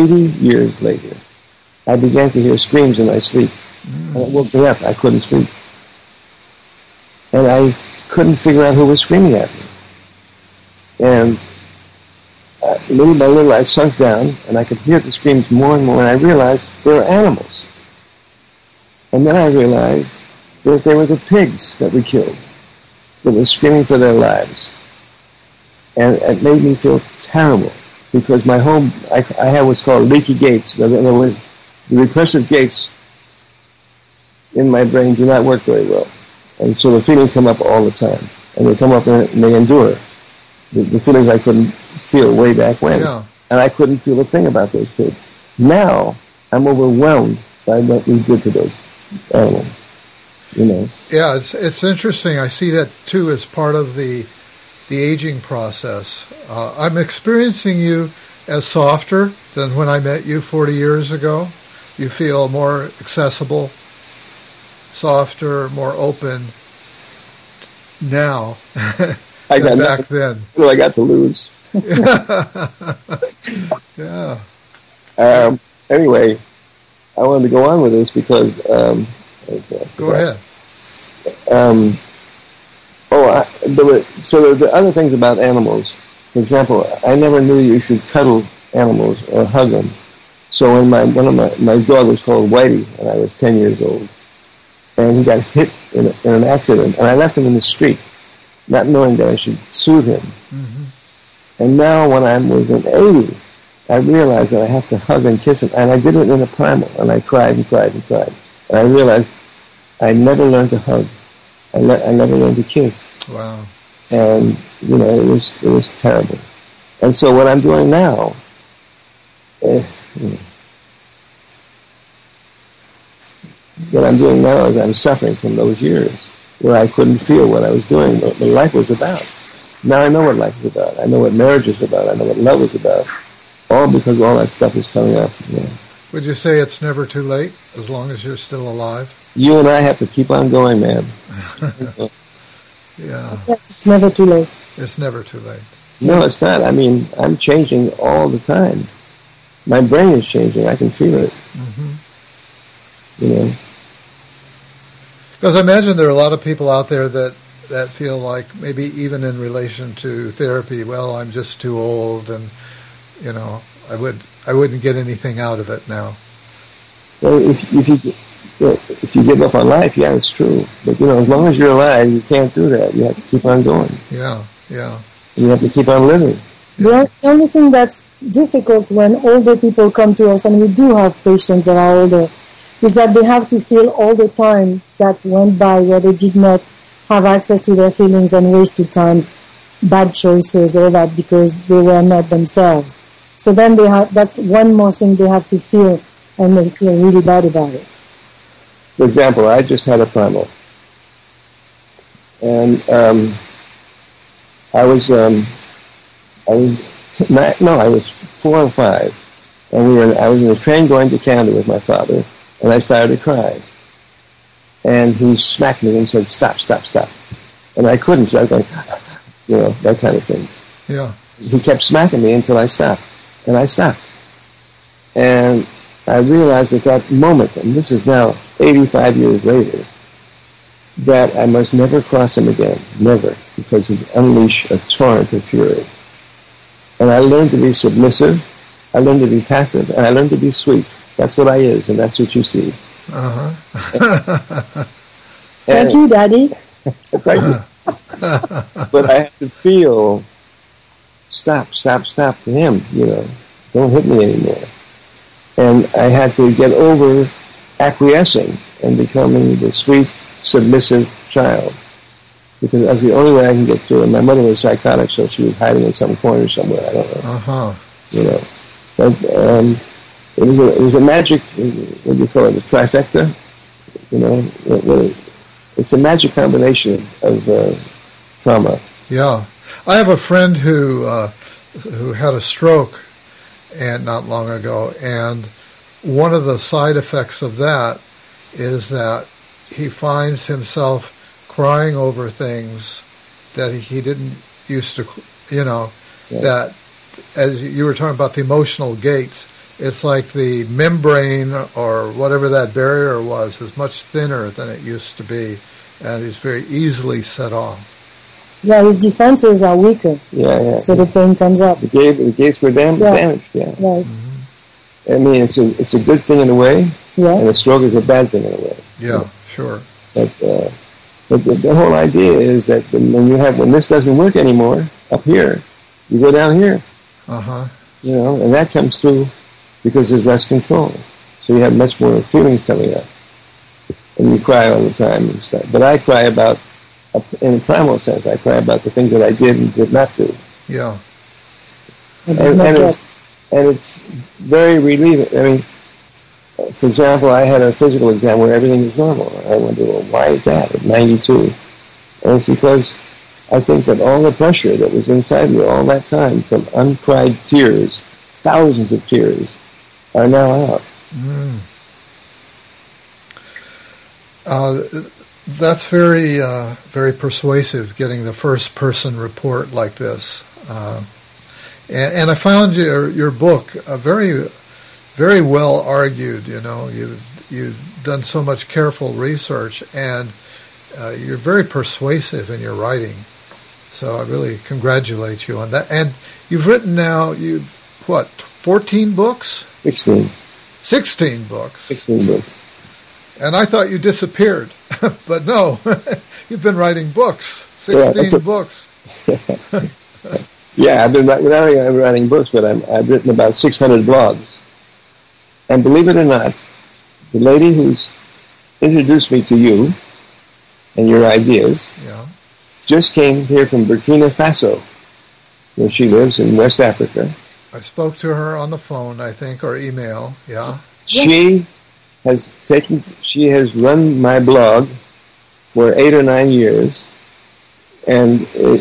I began to hear screams in my sleep. And it woke me up. I couldn't sleep. And I couldn't figure out who was screaming at me. And little by little, I sunk down, and I could hear the screams more and more, and I realized they were animals. And then I realized that they were the pigs that we killed, that were screaming for their lives. And it made me feel terrible, because my home, I had what's called leaky gates. In other words, the recursive gates in my brain do not work very well. And so the feelings come up all the time. And they come up and they endure. The feelings I couldn't feel way back when. Yeah. And I couldn't feel a thing about those pigs. Now, I'm overwhelmed by what we did to those animals. You know. Yeah, it's interesting. I see that, too, as part of the aging process. I'm experiencing you as softer than when I met you 40 years ago. You feel more accessible, softer, more open now I got back then. Well, I got to lose. Yeah. Anyway, I wanted to go on with this because... go ahead. So the other things about animals. For example, I never knew you should cuddle animals or hug them. So when my dog was called Whitey, and I was 10 years old, and he got hit in an accident, and I left him in the street, not knowing that I should soothe him. Mm-hmm. And now when I was in 80, I realized that I have to hug and kiss him, and I did it in a primal, and I cried and cried and cried. And I realized I never learned to hug. I never learned to kiss. Wow. And, you know, it was terrible. And so what I'm doing now, is I'm suffering from those years where I couldn't feel what I was doing, what life was about. Now I know what life is about. I know what marriage is about. I know what love is about. All because all that stuff is coming up. You know. Would you say it's never too late, as long as you're still alive? You and I have to keep on going, man. Yeah. Yes, it's never too late. It's never too late. No, it's not. I mean, I'm changing all the time. My brain is changing. I can feel it. Mm-hmm. You know. Because I imagine there are a lot of people out there that feel like, maybe even in relation to therapy, well, I'm just too old, and you know, I wouldn't get anything out of it now. Well, if you give up on life, yeah, it's true. But you know, as long as you're alive, you can't do that. You have to keep on going. Yeah. And you have to keep on living. The only thing that's difficult when older people come to us, and we do have patients that are older, is that they have to feel all the time that went by where they did not have access to their feelings and wasted time, bad choices, all that, because they were not themselves. So then that's one more thing they have to feel, and they feel really bad about it. For example, I just had a primal, and I was 4 or 5, and I was in a train going to Canada with my father, and I started to cry. And he smacked me and said, "Stop, stop, stop." And I couldn't, so I was going, you know, that kind of thing. Yeah. He kept smacking me until I stopped. And I stopped. And I realized at that moment, and this is now 85 years later, that I must never cross him again. Never. Because he'd unleash a torrent of fury. And I learned to be submissive, I learned to be passive, and I learned to be sweet. That's what I is, and that's what you see. Uh-huh. Thank you, Daddy. Thank you. But I have to feel, stop to him, you know. Don't hit me anymore. And I had to get over acquiescing and becoming the sweet, submissive child. Because that's the only way I can get through it. My mother was psychotic, so she was hiding in some corner somewhere. I don't know. Uh-huh. You know. But it was a magic, what do you call it, a trifecta? You know, it's a magic combination of trauma. Yeah. I have a friend who had a stroke and not long ago, and one of the side effects of that is that he finds himself crying over things that he didn't used to, that, as you were talking about the emotional gates, it's like the membrane or whatever that barrier was is much thinner than it used to be, and he's very easily set off. Yeah, his defenses are weaker. Yeah. So the pain comes up. The gates were damaged. Yeah. Right. Mm-hmm. I mean, it's a good thing in a way, and a stroke is a bad thing in a way. Yeah, sure. But the whole idea is that when this doesn't work anymore up here, you go down here. And that comes through because there's less control. So you have much more feelings coming up, and you cry all the time and stuff. But I cry about, in a primal sense, I cry about the things that I did and did not do. Yeah. And it's very relieving. I mean, for example, I had a physical exam where everything was normal. I wonder, well, why is that at 92? And it's because I think that all the pressure that was inside me all that time from uncried tears, thousands of tears, are now out. That's very, very persuasive, getting the first-person report like this. And I found your book very, very well argued. You've done so much careful research, and you're very persuasive in your writing. So I really congratulate you on that. And you've written now, 14 books? 16. 16 books. 16 books. And I thought you disappeared, but no, you've been writing books. 16 books. Yeah, I've been not only writing books, but I've written about 600 blogs. And believe it or not, the lady who's introduced me to you and your ideas just came here from Burkina Faso, where she lives in West Africa. I spoke to her on the phone, I think, or email. Yeah. She has run my blog for 8 or 9 years, and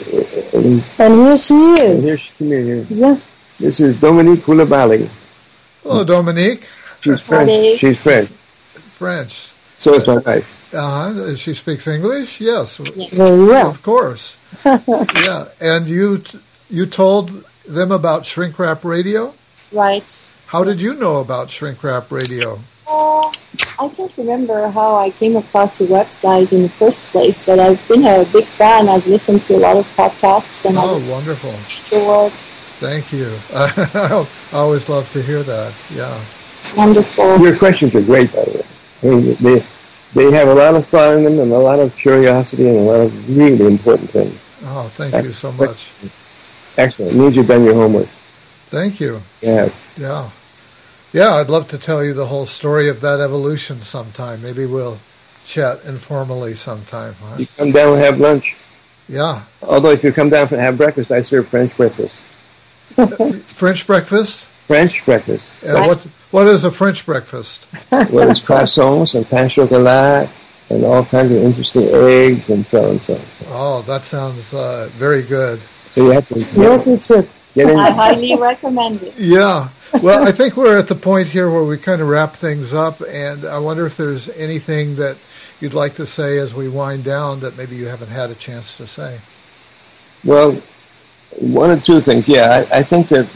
here she is. Yeah. This is Dominique Coulibaly. Hello, Dominique. She's French. She's French. French. So is my wife. She speaks English? Yes. Very well. Of course. Yeah. And you told them about Shrink Rap Radio? Right. How did you know about Shrink Rap Radio? I can't remember how I came across your website in the first place, but I've been a big fan. I've listened to a lot of podcasts. And wonderful. Your work. Thank you. I always love to hear that. Yeah. It's wonderful. Your questions are great, by the way. I mean, they have a lot of thought in them and a lot of curiosity and a lot of really important things. Oh, thank you so much. Excellent. It means you've done your homework. Thank you. Yeah. Yeah. Yeah, I'd love to tell you the whole story of that evolution sometime. Maybe we'll chat informally sometime. Huh? You come down and have lunch. Yeah. Although if you come down and have breakfast, I serve French breakfast. French breakfast? French breakfast. What is a French breakfast? Well, it's croissants and pain chocolat and all kinds of interesting eggs and so on and so on. Oh, that sounds very good. So you have to get in. I highly recommend it. Yeah. Well, I think we're at the point here where we kind of wrap things up, and I wonder if there's anything that you'd like to say as we wind down that maybe you haven't had a chance to say. Well, one or two things. Yeah, I think that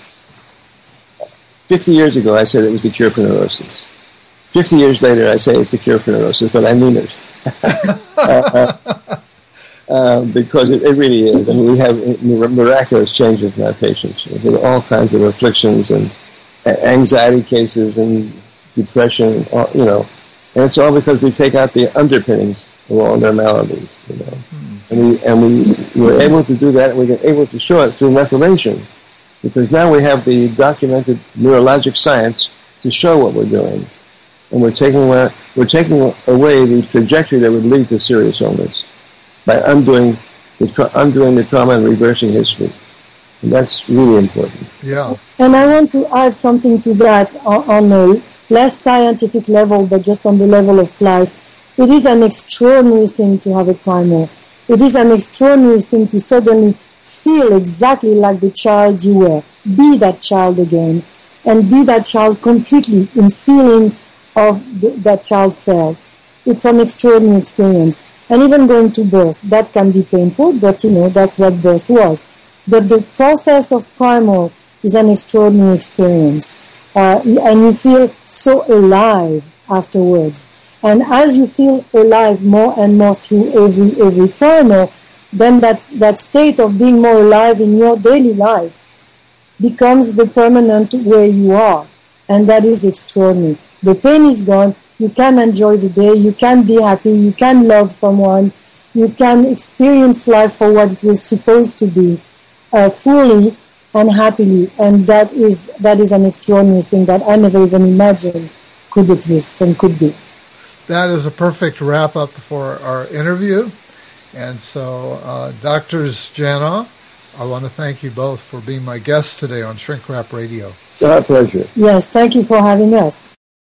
50 years ago I said it was the cure for neurosis. 50 years later I say it's the cure for neurosis, but I mean it. Because it really is. I mean, we have miraculous changes in our patients with all kinds of afflictions and anxiety cases and depression, and it's all because we take out the underpinnings of all their maladies, and we were able to do that, and we were able to show it through methylation, because now we have the documented neurologic science to show what we're doing, and we're taking away the trajectory that would lead to serious illness by undoing the trauma and reversing history. And that's really important. Yeah. And I want to add something to that on a less scientific level, but just on the level of life. It is an extraordinary thing to have a primal. It is an extraordinary thing to suddenly feel exactly like the child you were. Be that child again. and be that child completely in feeling of that child felt. It's an extraordinary experience. And even going to birth, that can be painful, but that's what birth was. But the process of primal is an extraordinary experience. And you feel so alive afterwards. And as you feel alive more and more through every primal, then that state of being more alive in your daily life becomes the permanent way you are. And that is extraordinary. The pain is gone. You can enjoy the day. You can be happy. You can love someone. You can experience life for what it was supposed to be, fully and happily. And that is an extraordinary thing that I never even imagined could exist and could be. That is a perfect wrap-up for our interview. And so, Drs. Janov, I want to thank you both for being my guests today on Shrink Rap Radio. It's our pleasure. Yes, thank you for having us.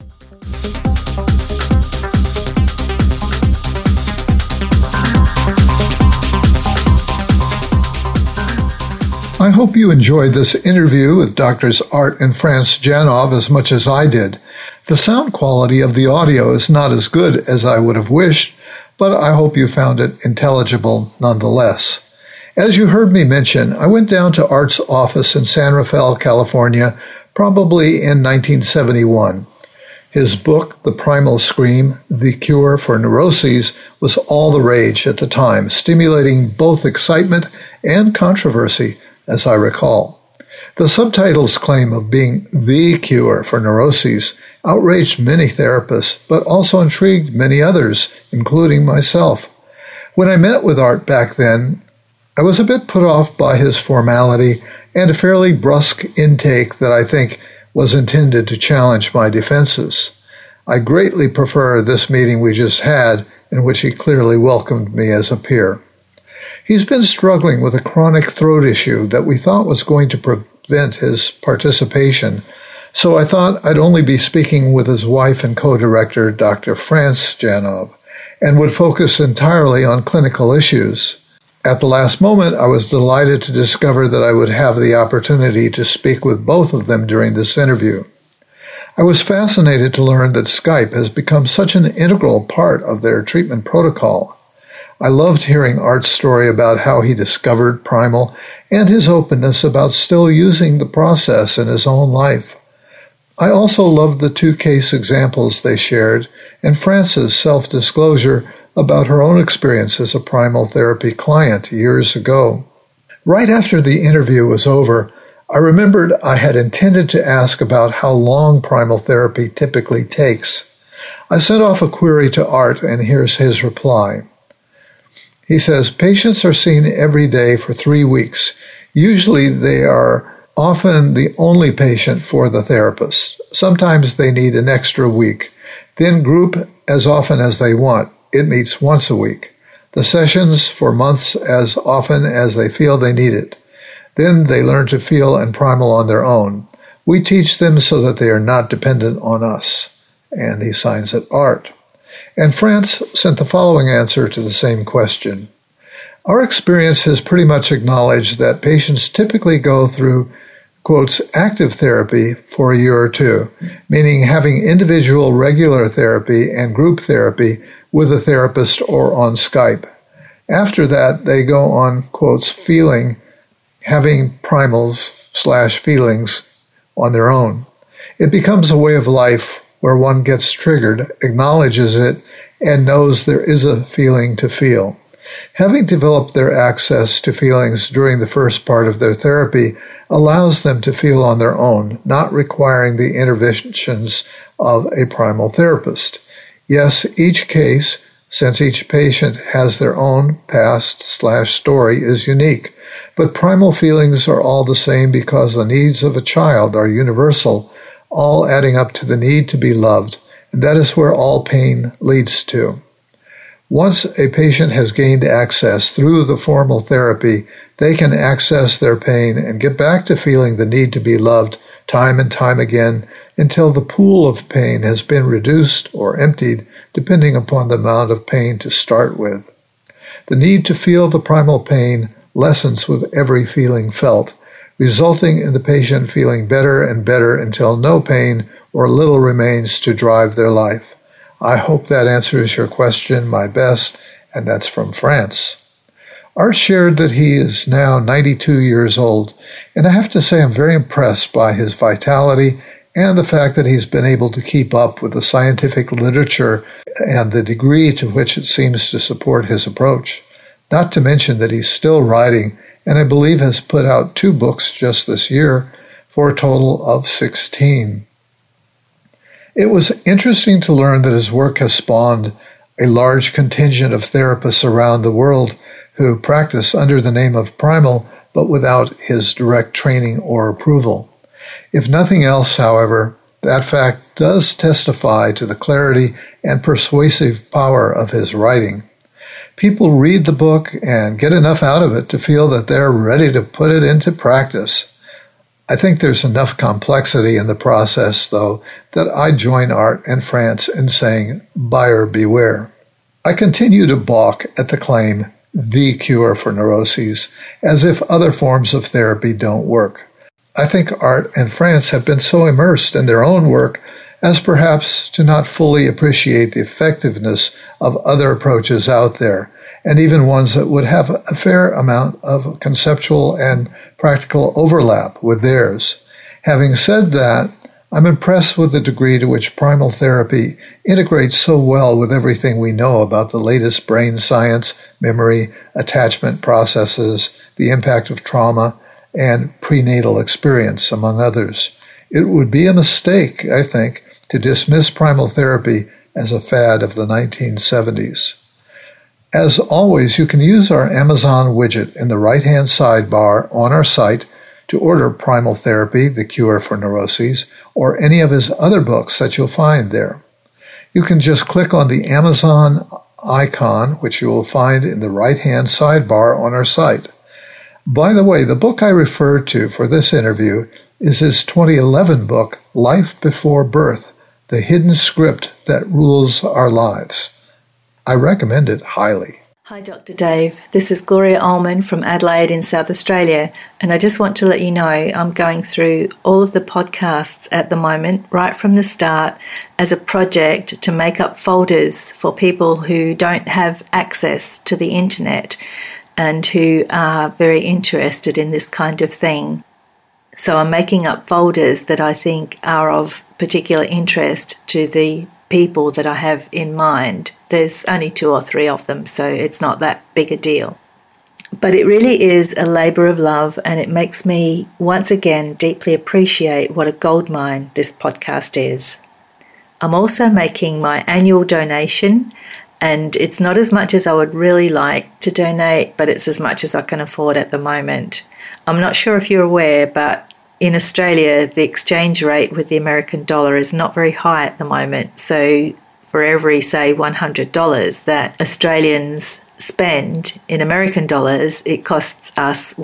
I hope you enjoyed this interview with Drs. Art and France Janov as much as I did. The sound quality of the audio is not as good as I would have wished, but I hope you found it intelligible nonetheless. As you heard me mention, I went down to Art's office in San Rafael, California, probably in 1971. His book, The Primal Scream, The Cure for Neuroses, was all the rage at the time, stimulating both excitement and controversy, as I recall. The subtitle's claim of being the cure for neuroses outraged many therapists, but also intrigued many others, including myself. When I met with Art back then, I was a bit put off by his formality and a fairly brusque intake that I think was intended to challenge my defenses. I greatly prefer this meeting we just had, in which he clearly welcomed me as a peer. He's been struggling with a chronic throat issue that we thought was going to prevent his participation, so I thought I'd only be speaking with his wife and co-director, Dr. France Janov, and would focus entirely on clinical issues. At the last moment, I was delighted to discover that I would have the opportunity to speak with both of them during this interview. I was fascinated to learn that Skype has become such an integral part of their treatment protocol. I loved hearing Art's story about how he discovered Primal and his openness about still using the process in his own life. I also loved the two case examples they shared and Frances' self-disclosure about her own experience as a primal therapy client years ago. Right after the interview was over, I remembered I had intended to ask about how long primal therapy typically takes. I sent off a query to Art, and here's his reply. He says, patients are seen every day for 3 weeks. Usually they are often the only patient for the therapist. Sometimes they need an extra week. Then group as often as they want. It meets once a week. The sessions for months as often as they feel they need it. Then they learn to feel and primal on their own. We teach them so that they are not dependent on us. And he signs it Art. And France sent the following answer to the same question. Our experience has pretty much acknowledged that patients typically go through, quotes, active therapy for a year or two, meaning having individual regular therapy and group therapy with a therapist or on Skype. After that, they go on, quotes, having primals/feelings on their own. It becomes a way of life where one gets triggered, acknowledges it, and knows there is a feeling to feel. Having developed their access to feelings during the first part of their therapy allows them to feel on their own, not requiring the interventions of a primal therapist. Yes, each case, since each patient has their own past/story, is unique, but primal feelings are all the same because the needs of a child are universal, all adding up to the need to be loved, and that is where all pain leads to. Once a patient has gained access through the formal therapy, they can access their pain and get back to feeling the need to be loved time and time again until the pool of pain has been reduced or emptied, depending upon the amount of pain to start with. The need to feel the primal pain lessens with every feeling felt, resulting in the patient feeling better and better until no pain or little remains to drive their life. I hope that answers your question. My best, and that's from France. Art shared that he is now 92 years old, and I have to say I'm very impressed by his vitality and the fact that he's been able to keep up with the scientific literature and the degree to which it seems to support his approach. Not to mention that he's still writing, and I believe has put out 2 books just this year for a total of 16. It was interesting to learn that his work has spawned a large contingent of therapists around the world who practice under the name of Primal, but without his direct training or approval. If nothing else, however, that fact does testify to the clarity and persuasive power of his writing. People read the book and get enough out of it to feel that they're ready to put it into practice. I think there's enough complexity in the process, though, that I join Art and France in saying, buyer beware. I continue to balk at the claim, the cure for neuroses, as if other forms of therapy don't work. I think Art and France have been so immersed in their own work as perhaps to not fully appreciate the effectiveness of other approaches out there, and even ones that would have a fair amount of conceptual and practical overlap with theirs. Having said that, I'm impressed with the degree to which primal therapy integrates so well with everything we know about the latest brain science, memory, attachment processes, the impact of trauma, and prenatal experience, among others. It would be a mistake, I think, to dismiss primal therapy as a fad of the 1970s. As always, you can use our Amazon widget in the right-hand sidebar on our site to order Primal Therapy, The Cure for Neuroses, or any of his other books that you'll find there. You can just click on the Amazon icon, which you will find in the right-hand sidebar on our site. By the way, the book I referred to for this interview is his 2011 book, Life Before Birth, The Hidden Script That Rules Our Lives. I recommend it highly. Hi, Dr. Dave. This is Gloria Ullman from Adelaide in South Australia, and I just want to let you know I'm going through all of the podcasts at the moment, right from the start, as a project to make up folders for people who don't have access to the internet and who are very interested in this kind of thing. So I'm making up folders that I think are of particular interest to the people that I have in mind. There's only 2 or 3 of them, so it's not that big a deal. But it really is a labour of love, and it makes me once again deeply appreciate what a goldmine this podcast is. I'm also making my annual donation, and it's not as much as I would really like to donate, but it's as much as I can afford at the moment. I'm not sure if you're aware, but in Australia, the exchange rate with the American dollar is not very high at the moment. So for every, say, $100 that Australians spend in American dollars, it costs us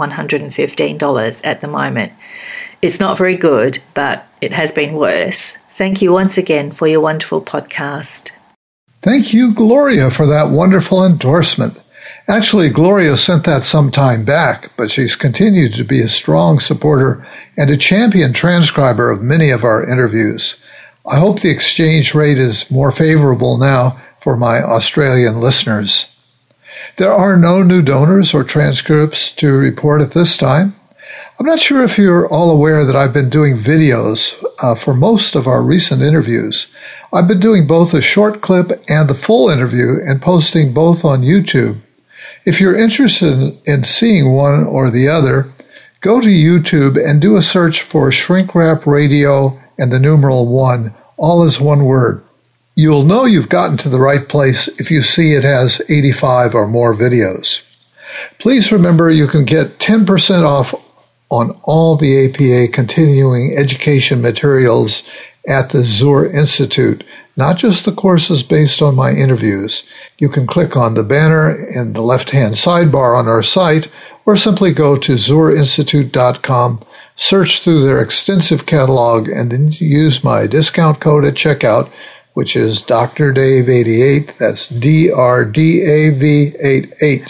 $115 at the moment. It's not very good, but it has been worse. Thank you once again for your wonderful podcast. Thank you, Gloria, for that wonderful endorsement. Actually, Gloria sent that some time back, but she's continued to be a strong supporter and a champion transcriber of many of our interviews. I hope the exchange rate is more favorable now for my Australian listeners. There are no new donors or transcripts to report at this time. I'm not sure if you're all aware that I've been doing videos for most of our recent interviews. I've been doing both a short clip and the full interview and posting both on YouTube. If you're interested in seeing one or the other, go to YouTube and do a search for Shrink Rap Radio and the numeral 1, all as one word. You'll know you've gotten to the right place if you see it has 85 or more videos. Please remember you can get 10% off on all the APA continuing education materials at the Zur Institute, not just the courses based on my interviews. You can click on the banner in the left-hand sidebar on our site, or simply go to zurinstitute.com, search through their extensive catalog, and then use my discount code at checkout, which is Dr. Dave 88. That's DRDAV88.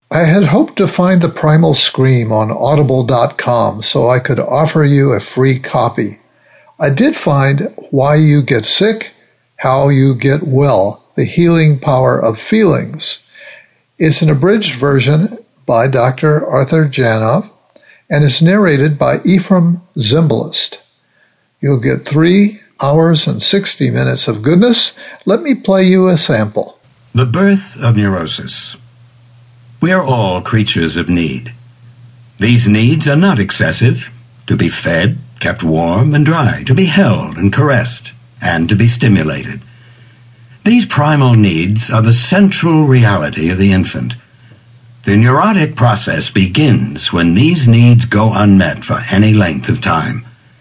I had hoped to find The Primal Scream on Audible.com so I could offer you a free copy. I did find Why You Get Sick, How You Get Well, The Healing Power of Feelings. It's an abridged version by Dr. Arthur Janov and is narrated by Ephraim Zimbalist. You'll get 3 hours and 60 minutes of goodness. Let me play you a sample. The birth of neurosis. We are all creatures of need. These needs are not excessive: to be fed, kept warm and dry, to be held and caressed, and to be stimulated. These primal needs are the central reality of the infant. The neurotic process begins when these needs go unmet for any length of time.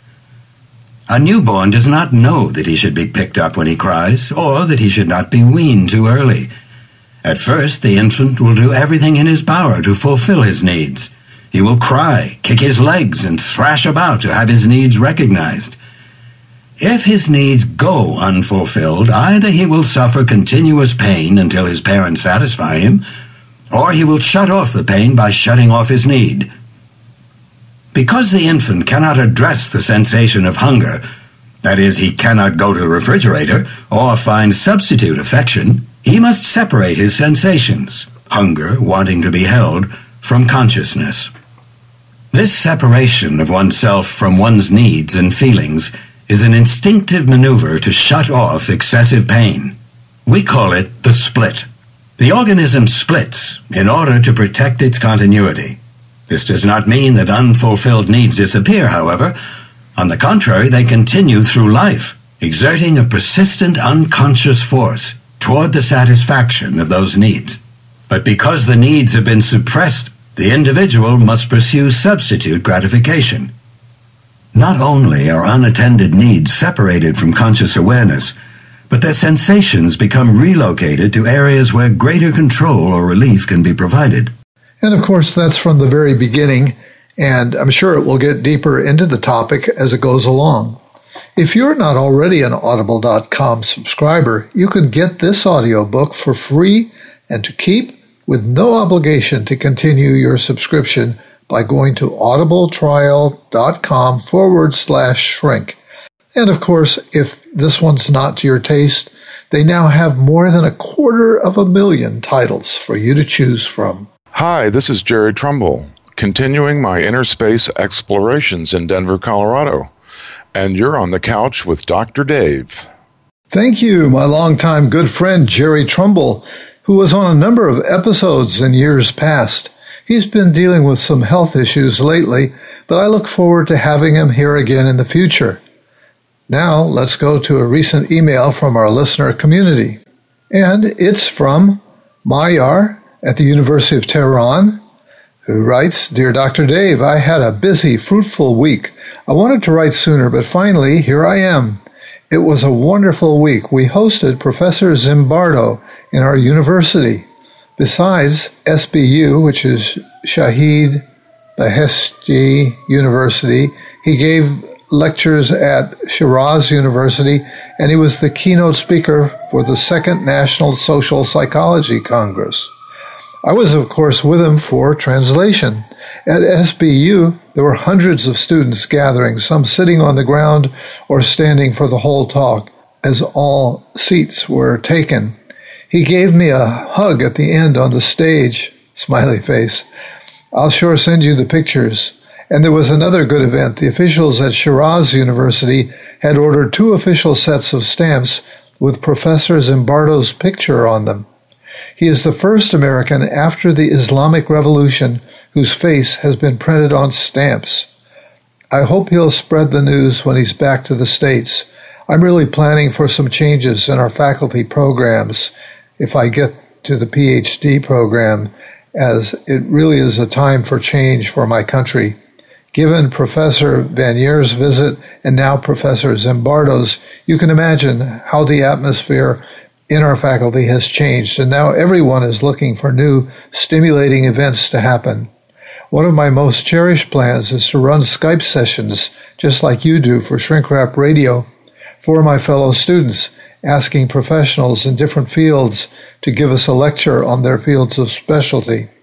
A newborn does not know that he should be picked up when he cries, or that he should not be weaned too early. At first, the infant will do everything in his power to fulfill his needs. He will cry, kick his legs, and thrash about to have his needs recognized. If his needs go unfulfilled, either he will suffer continuous pain until his parents satisfy him, or he will shut off the pain by shutting off his need. Because the infant cannot address the sensation of hunger, that is, he cannot go to the refrigerator or find substitute affection, he must separate his sensations, hunger, wanting to be held, from consciousness. This separation of oneself from one's needs and feelings is an instinctive maneuver to shut off excessive pain. We call it the split. The organism splits in order to protect its continuity. This does not mean that unfulfilled needs disappear, however. On the contrary, they continue through life, exerting a persistent unconscious force toward the satisfaction of those needs. But because the needs have been suppressed, the individual must pursue substitute gratification. Not only are unattended needs separated from conscious awareness, but their sensations become relocated to areas where greater control or relief can be provided. And of course, that's from the very beginning, and I'm sure it will get deeper into the topic as it goes along. If you're not already an Audible.com subscriber, you can get this audiobook for free and to keep with no obligation to continue your subscription by going to audibletrial.com/shrink. And of course, if this one's not to your taste, they now have more than 250,000 titles for you to choose from. Hi, this is Jerry Trumbull, continuing my inner space explorations in Denver, Colorado. And you're on the couch with Dr. Dave. Thank you, my longtime good friend Jerry Trumbull, who was on a number of episodes in years past. He's been dealing with some health issues lately, but I look forward to having him here again in the future. Now, let's go to a recent email from our listener community. And it's from Mayar at the University of Tehran, who writes, Dear Dr. Dave, I had a busy, fruitful week. I wanted to write sooner, but finally, here I am. It was a wonderful week. We hosted Professor Zimbardo in our university. Besides SBU, which is Shahid Beheshti University, he gave lectures at Shiraz University, and he was the keynote speaker for the Second National Social Psychology Congress. I was, of course, with him for translation. At SBU, there were hundreds of students gathering, some sitting on the ground or standing for the whole talk, as all seats were taken. He gave me a hug at the end on the stage, smiley face. I'll sure send you the pictures. And there was another good event. The officials at Shiraz University had ordered 2 official sets of stamps with Professor Zimbardo's picture on them. He is the first American after the Islamic Revolution whose face has been printed on stamps. I hope he'll spread the news when he's back to the States. I'm really planning for some changes in our faculty programs if I get to the PhD program, as it really is a time for change for my country. Given Professor Vanier's visit and now Professor Zimbardo's, you can imagine how the atmosphere in our faculty has changed, and now everyone is looking for new, stimulating events to happen. One of my most cherished plans is to run Skype sessions, just like you do for Shrink Rap Radio, for my fellow students, asking professionals in different fields to give us a lecture on their fields of specialty.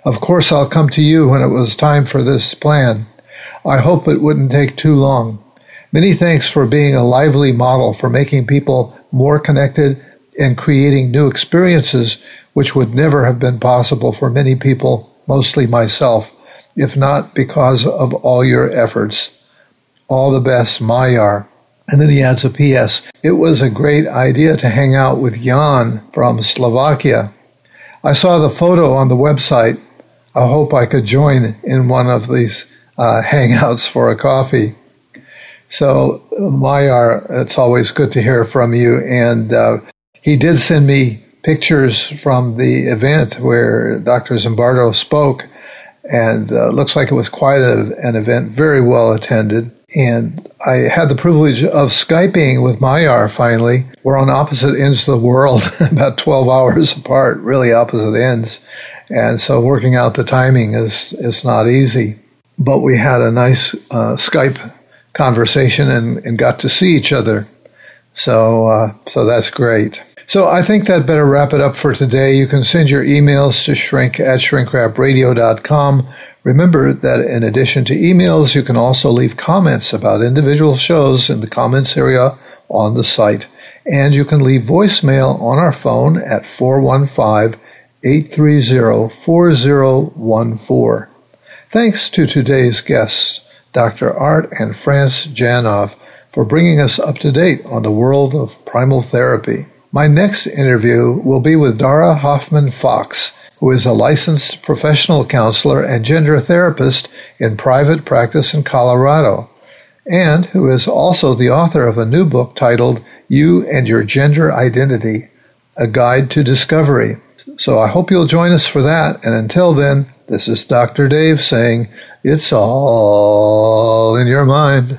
Of course, I'll come to you when it was time for this plan. I hope it wouldn't take too long. Many thanks for being a lively model for making people more connected and creating new experiences which would never have been possible for many people, mostly myself, if not because of all your efforts. All the best, Majar. And then he adds a P.S. It was a great idea to hang out with Jan from Slovakia. I saw the photo on the website. I hope I could join in one of these hangouts for a coffee. So, Majar, it's always good to hear from you. And he did send me pictures from the event where Dr. Zimbardo spoke. And looks like it was quite an event, very well attended. And I had the privilege of Skyping with Majar finally. We're on opposite ends of the world, about 12 hours apart, really opposite ends. And so working out the timing is not easy. But we had a nice Skype conversation and got to see each other. So that's great. So I think that better wrap it up for today. You can send your emails to shrink@shrinkrapradio.com. Remember that in addition to emails, you can also leave comments about individual shows in the comments area on the site. And you can leave voicemail on our phone at 415-830-4014. Thanks to today's guests, Dr. Art and Frantz Janov, for bringing us up to date on the world of primal therapy. My next interview will be with Dara Hoffman-Fox, who is a licensed professional counselor and gender therapist in private practice in Colorado, and who is also the author of a new book titled You and Your Gender Identity, A Guide to Discovery. So I hope you'll join us for that, and until then, this is Dr. Dave saying, it's all in your mind.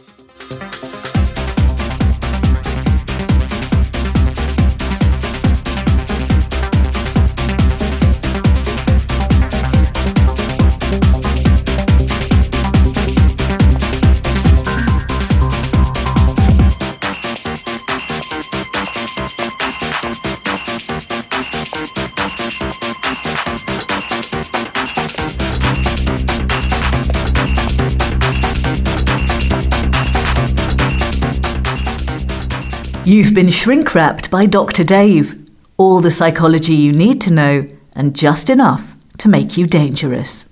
You've been shrink-wrapped by Dr. Dave. All the psychology you need to know and just enough to make you dangerous.